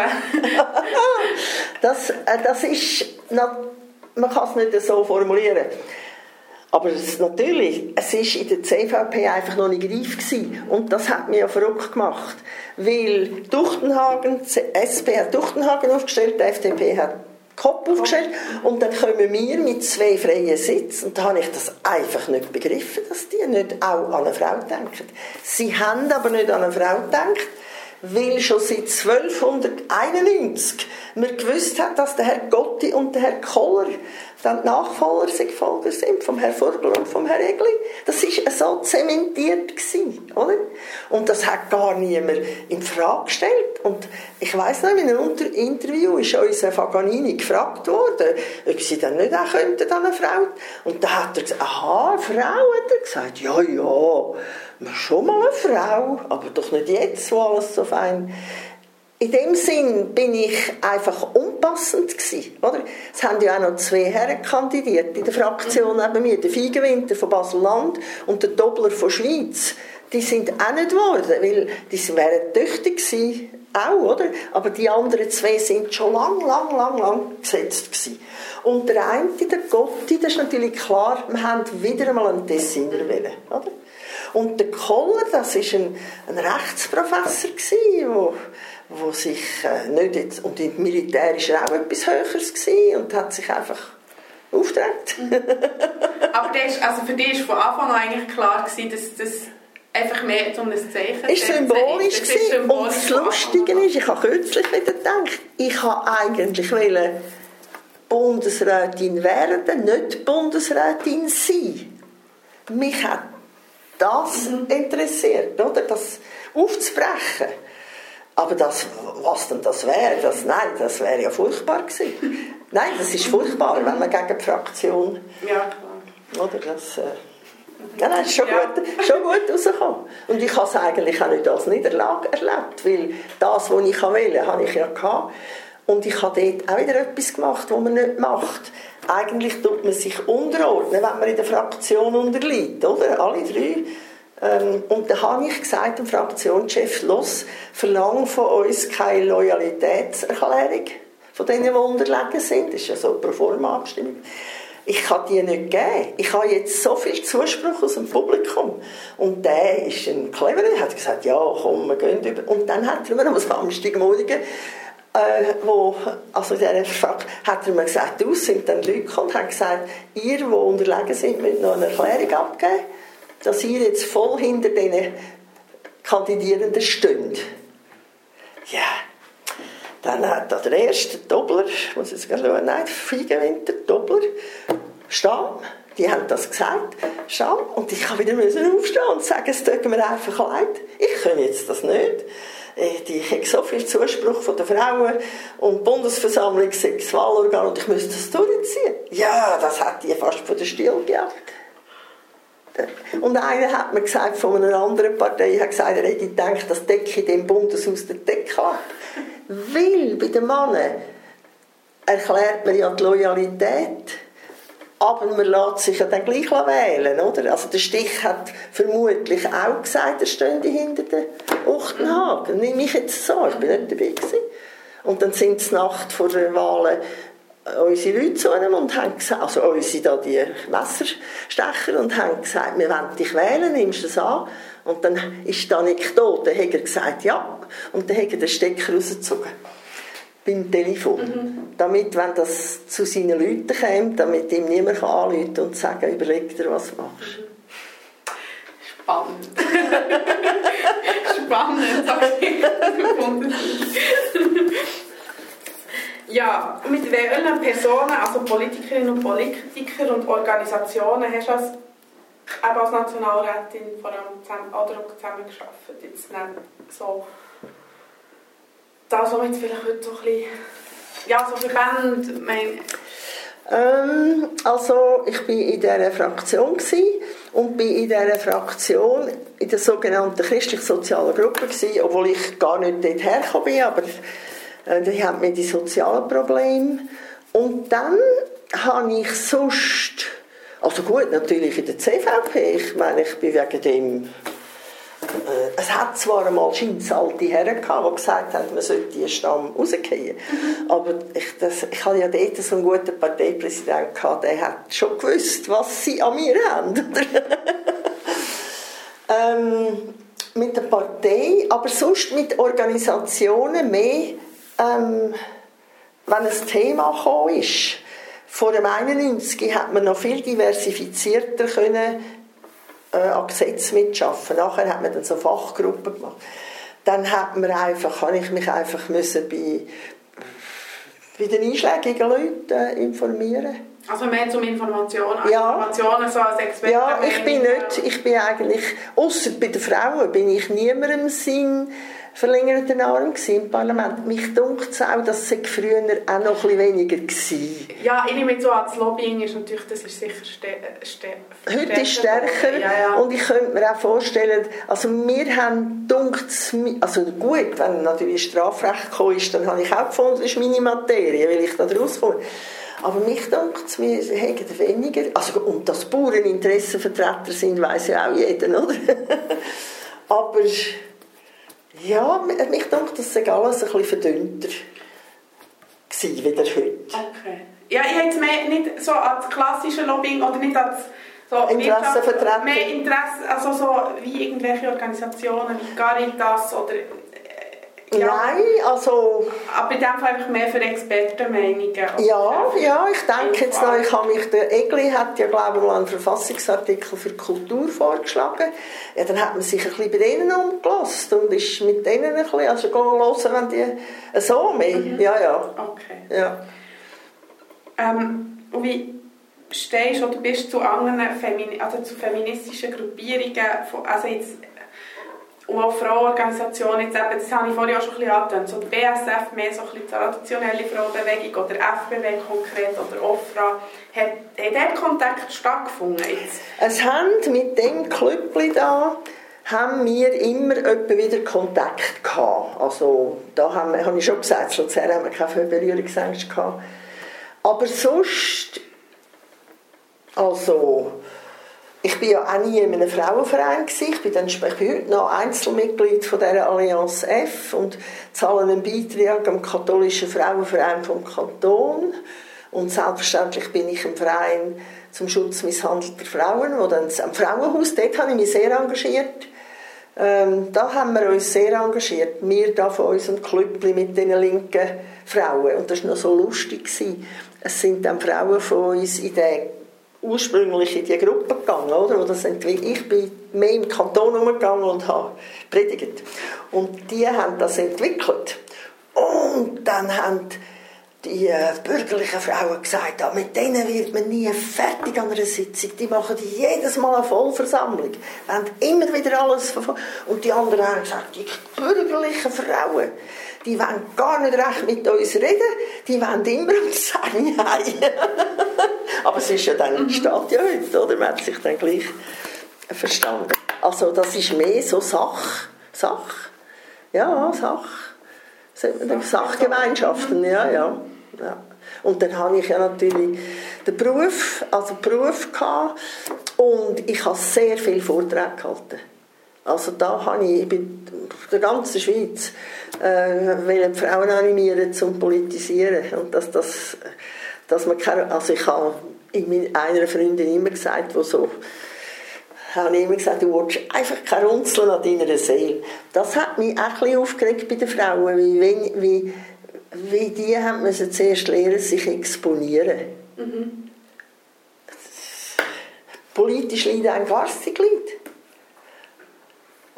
das, äh, das ist... Man kann es nicht so formulieren. Aber es, natürlich, es war in der C V P einfach noch nicht reif gewesen. Und das hat mich ja verrückt gemacht. Weil Duchtenhagen, die S P hat Duchtenhagen aufgestellt, die F D P hat Kopp aufgestellt. Und dann kommen wir mit zwei freien Sitzen. Und da habe ich das einfach nicht begriffen, dass die nicht auch an eine Frau denken. Sie haben aber nicht an eine Frau gedacht, weil schon seit zwölfhunderteinundneunzig man gewusst hat, dass der Herr Gotti und der Herr Koller dann die Nachfolger sind vom Herrn Vogel und vom Herrn Egli. Das war so zementiert gewesen, oder? Und das hat gar niemand in Frage gestellt. Und ich weiss noch, in einem Interview ist unser Faganini gefragt worden, ob sie dann nicht auch könnten an eine Frau. Und da hat er gesagt, aha, eine Frau, hat er gesagt. Ja, ja, schon mal eine Frau, aber doch nicht jetzt, wo alles so fein. In dem Sinn bin ich einfach unpassend gewesen, oder? Es haben ja auch noch zwei Herren kandidiert in der Fraktion neben mir, der Feigenwinter von Basel-Land und der Dobler von Schweiz. Die sind auch nicht geworden, weil die wären tüchtig gewesen, auch, oder? Aber die anderen zwei sind schon lang, lang, lang, lang gesetzt gewesen. Und der eine, der Gotti, das ist natürlich klar, wir haben wieder einmal einen Tessiner wollen, oder? Und der Koller, das war ein, ein Rechtsprofessor gewesen, wo wo sich äh, nicht jetzt, und im Militär war er auch etwas Höheres gewesen und hat sich einfach aufgedrängt. Aber das, also für dich war von Anfang an eigentlich klar gewesen, dass das einfach mehr um ein Zeichen ist symbolisch ist. Ist symbolisch und das Lustige ist, ich habe kürzlich wieder gedacht, ich wollte eigentlich Bundesrätin werden, nicht Bundesrätin sein. Mich hat das mhm. interessiert, oder? Das aufzubrechen. Aber das, was denn das wäre, das, nein, das wäre ja furchtbar gewesen. Nein, das ist furchtbar, wenn man gegen die Fraktion... Ja, klar. Oder das... Äh, ja, nein, ist schon, ja. gut, schon gut rausgekommen. Und ich habe es eigentlich auch nicht als Niederlage erlebt, weil das, was ich wollte, habe ich ja gehabt. Und ich habe dort auch wieder etwas gemacht, was man nicht macht. Eigentlich tut man sich unterordnen, wenn man in der Fraktion unterliegt, oder? Alle drei... Ähm, und da habe ich gesagt dem Fraktionschef, los, verlange von uns keine Loyalitätserklärung von denen, die unterlegen sind. Das ist ja so eine Proforma-Abstimmung. Ich kann die nicht geben. Ich habe jetzt so viel Zuspruch aus dem Publikum. Und der ist ein Cleverer, hat gesagt, ja, komm, wir gehen über. Und dann hat er mir am Samstagmorgen, äh, wo, also in dieser Fakt, hat er mir gesagt, aus sind dann Leute gekommen und haben gesagt, ihr, die unterlegen sind, müsst noch eine Erklärung abgeben, dass ihr jetzt voll hinter diesen Kandidierenden steht. Ja, dann hat der erste Dobler, ich muss jetzt gerade schauen, nein, Feigenwinter, Dobler, Stamm, die haben das gesagt, Stamm, und ich musste wieder aufstehen und sagen, es tut mir einfach leid, ich kann jetzt das nicht. Ich habe so viel Zuspruch von den Frauen und die Bundesversammlung, Sexualorgan, und ich müsste das durchziehen. Ja, das hat die fast von der Stil gejagt. Und einer hat mir gesagt, von einer anderen Partei, hat gesagt, er hätte gedacht, das decke dem Bundeshaus der Decke ab. Weil bei den Männern erklärt man ja die Loyalität, aber man lässt sich ja dann gleich wählen, oder? Also der Stich hat vermutlich auch gesagt, er stünde hinter den Uchtenhagen. Nehme ich jetzt so, ich bin nicht dabei gewesen. Und dann sind es Nacht vor der Wahlen unsere Leute zu einem und haben gesagt, also unsere da, die Messerstecher, und haben gesagt, wir wollen dich wählen, nimmst du es an? Und dann ist die Anekdote, dann hat er gesagt, ja, und dann hat er den Stecker rausgezogen beim Telefon, mhm. damit, wenn das zu seinen Leuten kommt, damit ihm niemand anrufen kann und sagen, überleg dir, was du machst. Spannend. Spannend, habe ich gefunden. Ja, mit welchen Personen, also Politikerinnen und Politiker und Organisationen, hast du als eben als Nationalrätin vor allem zusammen, oder auch zusammengearbeitet. Jetzt nicht so das, was jetzt vielleicht heute so ein bisschen, ja, so Verbände, mein ähm, also ich war in dieser Fraktion und bin in dieser Fraktion in der sogenannten christlich-sozialen Gruppe gewesen, obwohl ich gar nicht dort hergekommen bin, aber äh, die haben mir die sozialen Probleme. Und dann habe ich sonst, also gut, natürlich in der C V P, ich meine, ich bin wegen dem, äh, es hat zwar einmal scheint's alte Herren gehabt, die gesagt haben, man sollte diesen Stamm rausgehen, mhm. aber ich, das, ich hatte ja dort so einen guten Parteipräsidenten gehabt, der hat schon gewusst, was sie an mir haben. ähm, mit der Partei, aber sonst mit Organisationen mehr, ähm, wenn ein Thema gekommen ist. Vor dem einundneunzig hat man noch viel diversifizierter können, äh, an Gesetzen mitschaffen. Nachher hat man dann so Fachgruppen gemacht. Dann hat man einfach, habe ich mich einfach müssen bei, bei den einschlägigen Leuten äh, informieren. Also mehr zum Informationen, ja. Informationen so als Experten? Ja, ich bin nicht, ich bin eigentlich, ausser bei den Frauen, bin ich niemandem Sinn verlängerten Arm im Parlament. Mich dunkt es auch, dass es früher auch noch ein bisschen weniger war. Ja, ich nehme so an, das Lobbying ist natürlich, das ist sicher stärker. Ste Heute ist stärker ja, ja. Und ich könnte mir auch vorstellen, also wir haben dunkt also gut, wenn natürlich Strafrecht gekommen ist, dann habe ich auch gefunden, das ist meine Materie, weil ich da rauskomme. Aber mich dunkt es, wir haben weniger, also, und dass Bauern Interessenvertreter sind, weiss ja auch jeder, oder? Aber ja, mich denkt, das sei alles ein bisschen verdünnter gewesen, wie der heute. Okay. Ja, ich habe jetzt mehr nicht so als klassische Lobbying oder nicht als so Interessenvertreter. Mehr Interesse, also so wie irgendwelche Organisationen wie Caritas oder äh, ja. Nein, also... Aber in dem Fall einfach mehr für Expertenmeinungen. Ja, ja, ich denke jetzt noch, ich habe mich, der Egli hat ja, glaube ich, mal einen Verfassungsartikel für Kultur vorgeschlagen. Ja, dann hat man sich ein bisschen bei denen umgelassen und ist mit denen ein bisschen, also gehen hören, wenn die so mehr, mhm. ja, ja. Okay. Ja. Ähm, und wie stehst oder bist du zu anderen Femini- also zu feministischen Gruppierungen, also jetzt und auch Frauenorganisationen, jetzt eben, das habe ich vorhin auch schon ein bisschen angetönt, so die B S F, mehr so ein bisschen traditionelle Frauenbewegung oder F B W konkret oder O F R A, hat, hat dort Kontakt stattgefunden jetzt? Es haben mit dem Klüppli da haben wir immer öppe wieder Kontakt gehabt. Also da haben wir, habe ich schon gesagt, schon zuerst haben wir keine Berührungsängste gehabt. Aber sonst, also ich war ja auch nie in einem Frauenverein gewesen. Ich bin, dann, ich bin heute noch Einzelmitglied von dieser Allianz F und zahle einen Beitrag am katholischen Frauenverein vom Kanton. Und selbstverständlich bin ich im Verein zum Schutz misshandelter Frauen, wo dann am Frauenhaus, dort habe ich mich sehr engagiert. Ähm, da haben wir uns sehr engagiert. Wir da von unserem Klüppli mit den linken Frauen. Und das war noch so lustig. Es sind dann Frauen von uns in der ursprünglich in die Gruppe gegangen, oder? Das ich bin mehr im Kanton herumgegangen und habe predigt. Und die haben das entwickelt. Und dann haben die äh, bürgerlichen Frauen gesagt, ah, mit denen wird man nie fertig an einer Sitzung. Die machen jedes Mal eine Vollversammlung. Die haben immer wieder alles verfolgt. Und die anderen haben gesagt, die bürgerlichen Frauen, die wollen gar nicht recht mit uns reden, die wollen immer um zehn heim. Aber es ist ja dann, mhm. steht ja heute, oder? Man hat sich dann gleich verstanden. Also das ist mehr so Sach, Sach, ja, Sach, Sachgemeinschaften, ja, ja, ja. Und dann habe ich ja natürlich den Beruf, also Beruf gehabt und ich habe sehr viele Vorträge gehalten. Also da habe ich, ich bin in der ganzen Schweiz äh, will die Frauen animieren zum Politisieren und dass das, dass man keine, also ich habe einer Freundin immer gesagt, wo so habe ich immer gesagt, du willst einfach kein Runzeln an deiner Seele. Das hat mich auch ein bisschen aufgeregt bei den Frauen, wie, wie, wie die haben müssen zuerst lernen, sich exponieren. Mhm. Politisch liegt ein garstiges Glied.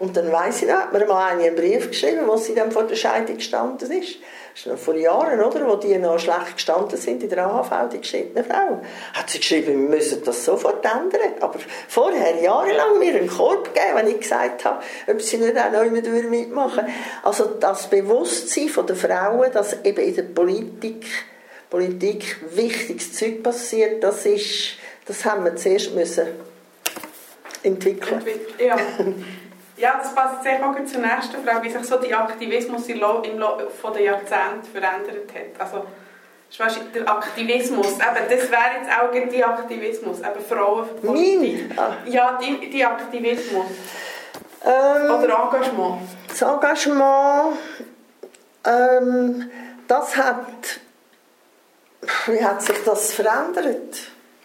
Und dann weiss ich noch, hat mir mal eine einen Brief geschrieben, wo sie dann vor der Scheidung gestanden ist. Das ist noch vor Jahren, oder? Wo die noch schlecht gestanden sind in der A H V, die geschiedene Frau. Hat sie geschrieben, wir müssen das sofort ändern. Aber vorher jahrelang mir einen Korb gegeben, wenn ich gesagt habe, ob sie nicht auch noch mitmachen würden. Also das Bewusstsein der Frauen, dass eben in der Politik, Politik wichtiges Zeug passiert, das, ist, das haben wir zuerst müssen entwickeln. Entwickl- ja. Ja, das passt sehr gut zur nächsten Frage, wie sich so der Aktivismus im Laufe der Jahrzehnte verändert hat. Also, der Aktivismus, eben, das wäre jetzt auch der Aktivismus, eben Frauenpolitik. Ah. Ja, die, die Aktivismus. Ähm, Oder Engagement. Das Engagement, ähm, das hat, wie hat sich das verändert?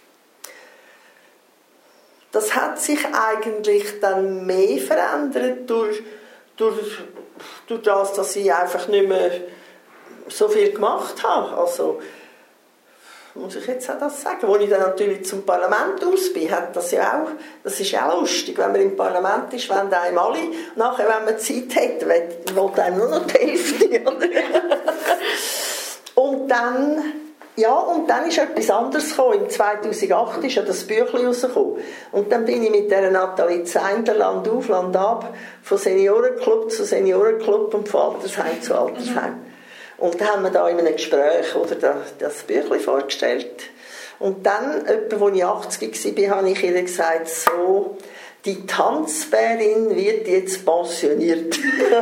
Das hat sich eigentlich dann mehr verändert durch, durch, durch das, dass ich einfach nicht mehr so viel gemacht habe. Also, muss ich jetzt auch das sagen? Als ich dann natürlich zum Parlament aus bin, hat das ja auch, das ist auch lustig, wenn man im Parlament ist, wenn einem alle, nachher, wenn man Zeit hat, will einem nur noch die Hälfte. Und dann... Ja, und dann ist etwas anderes gekommen. Im zweitausendacht ist ja das Büchlein rausgekommen. Und dann bin ich mit der Nathalie Zeindler Land auf, Land ab, von Seniorenclub zu Seniorenclub und von Altersheim zu Altersheim. Mhm. Und dann haben wir da in einem Gespräch oder das Büchlein vorgestellt. Und dann, etwa als ich achtzig war, habe ich ihr gesagt, so, die Tanzbärin wird jetzt pensioniert.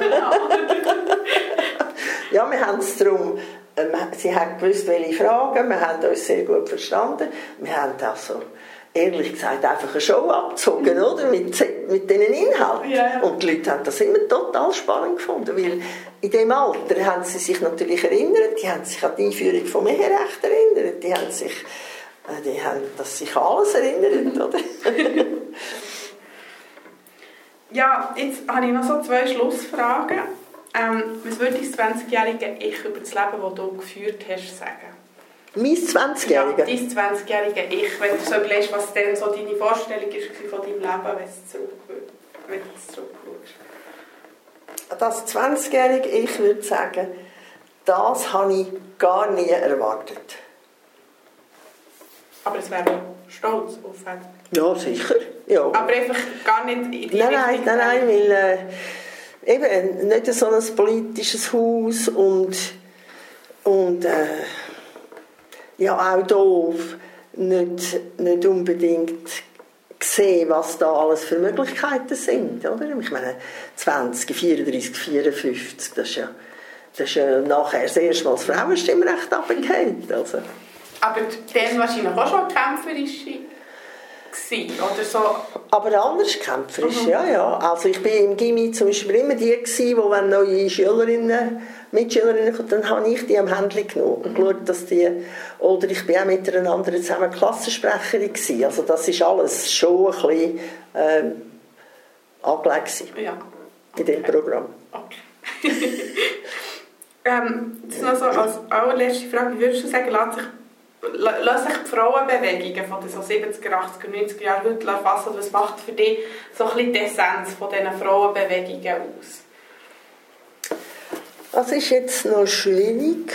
Ja, wir haben es darum... Sie hat gewusst, welche Fragen, wir haben uns sehr gut verstanden. Wir haben also, ehrlich gesagt, einfach eine Show abgezogen, oder? Mit, mit diesen Inhalten. Yeah. Und die Leute haben das immer total spannend gefunden, weil in diesem Alter haben sie sich natürlich erinnert, die haben sich an die Einführung vom Eherecht erinnert, die haben sich, die haben das sich an alles erinnert, oder? Ja, jetzt habe ich noch so zwei Schlussfragen. Ähm, was würde dein zwanzigjährige Ich über das Leben, das du geführt hast, sagen? Mein zwanzigjährige? Ja, dein zwanzigjährige Ich. Wenn du so überlegst, was denn so deine Vorstellung ist von deinem Leben, wenn du zurückschaust. Das zwanzigjährige Ich würde sagen, das habe ich gar nie erwartet. Aber es wäre stolz auf ihn. Ja, sicher. Ja. Aber einfach gar nicht in die Nein, nein, nein, nein, weil... Äh, Eben, nicht so ein politisches Haus und, und äh, ja, auch doof nicht, nicht unbedingt sehen, was da alles für Möglichkeiten sind. Oder? Ich meine, zwanzig, vierunddreißig, vierundfünfzig, das ist ja, das ist ja nachher das erste Mal das Frauenstimmrecht runtergefallen. Also. Aber dann wahrscheinlich auch schon kämpferisch oder so. Aber anders kämpferisch, mhm. ja, ja. Also ich bin im Gimmi zum Beispiel immer die gewesen, wo wenn neue Schülerinnen, Mitschülerinnen kommen, dann habe ich die am Händchen genommen und geschaut, dass die, oder ich bin auch mit einer anderen zusammen Klassensprecherin gewesen. Also das ist alles schon ein bisschen ähm, angelegt ja. Okay. In diesem Programm. Okay. ähm, das ist noch so als allerletzte Frage, wie würdest du sagen, lässt sich Lass sich die Frauenbewegungen von den so siebziger, achtziger, neunziger Jahren heute erfassen? Was macht für dich so ein bisschen die Essenz von diesen Frauenbewegungen aus? Das ist jetzt noch schwierig.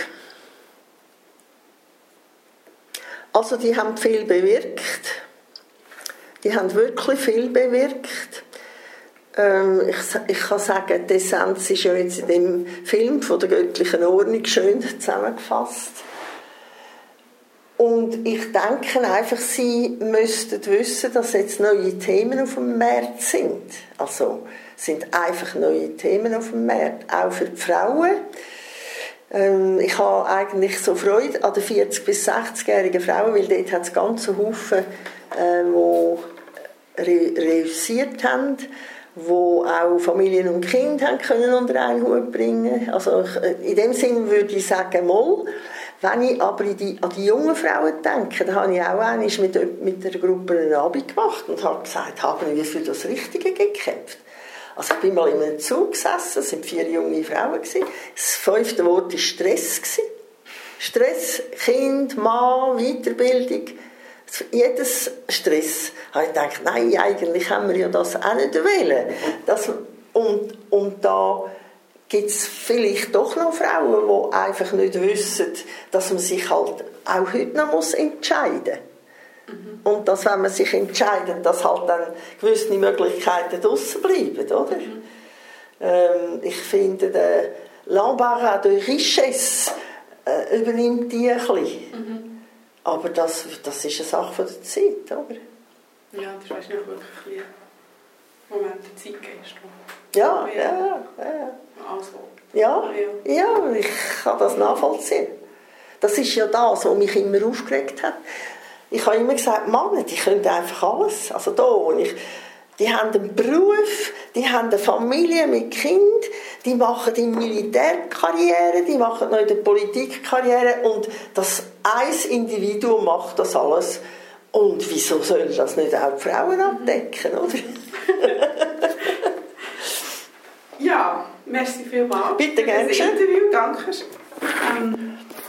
Also die haben viel bewirkt. Die haben wirklich viel bewirkt. Ähm, ich, ich kann sagen, die Essenz ist ja jetzt in dem Film von der göttlichen Ordnung schön zusammengefasst. Und ich denke einfach, Sie müssten wissen, dass jetzt neue Themen auf dem Markt sind. Also sind einfach neue Themen auf dem Markt, auch für die Frauen. Ähm, ich habe eigentlich so Freude an den vierzig- bis sechzigjährigen Frauen, weil dort hat es ganze Haufen, äh, die re- reüssiert haben, die auch Familien und Kinder haben können unter einen Hut bringen. Also in dem Sinne würde ich sagen, mal. Wenn ich aber die, an die jungen Frauen denke, dann habe ich auch einmal mit, mit der Gruppe einen Abend gemacht und habe gesagt, haben wir für das Richtige gekämpft. Also ich bin mal in einem Zug gesessen, es waren vier junge Frauen. Das fünfte Wort war Stress. Stress, Kind, Mann, Weiterbildung, jedes Stress. Da habe ich gedacht, nein, eigentlich haben wir ja das auch nicht wollen. Das, und Und, und da gibt es vielleicht doch noch Frauen, die einfach nicht wissen, dass man sich halt auch heute noch muss entscheiden muss. Mhm. Und dass, wenn man sich entscheidet, dass halt dann gewisse Möglichkeiten draussen bleiben, oder? Mhm. Ähm, ich finde, der L'Embarras de Richesse äh, übernimmt die ein bisschen. Mhm. Aber das, das ist eine Sache von der Zeit, oder? Ja, das ist nicht wirklich ein Moment der Zeitgeist. Ja, ja, ja. ja. Also. Ja, ja, ich kann das nachvollziehen. Das ist ja das, was mich immer aufgeregt hat. Ich habe immer gesagt, Männer, die können einfach alles. Also da, wo ich, die haben einen Beruf, die haben eine Familie mit Kind, die machen die Militärkarriere, die machen noch in der Politikkarriere und das ein Individuum macht das alles. Und wieso sollen das nicht auch die Frauen abdecken, oder? Ja, merci vielmals Bitte, für das gerne. Interview. Danke. Ähm,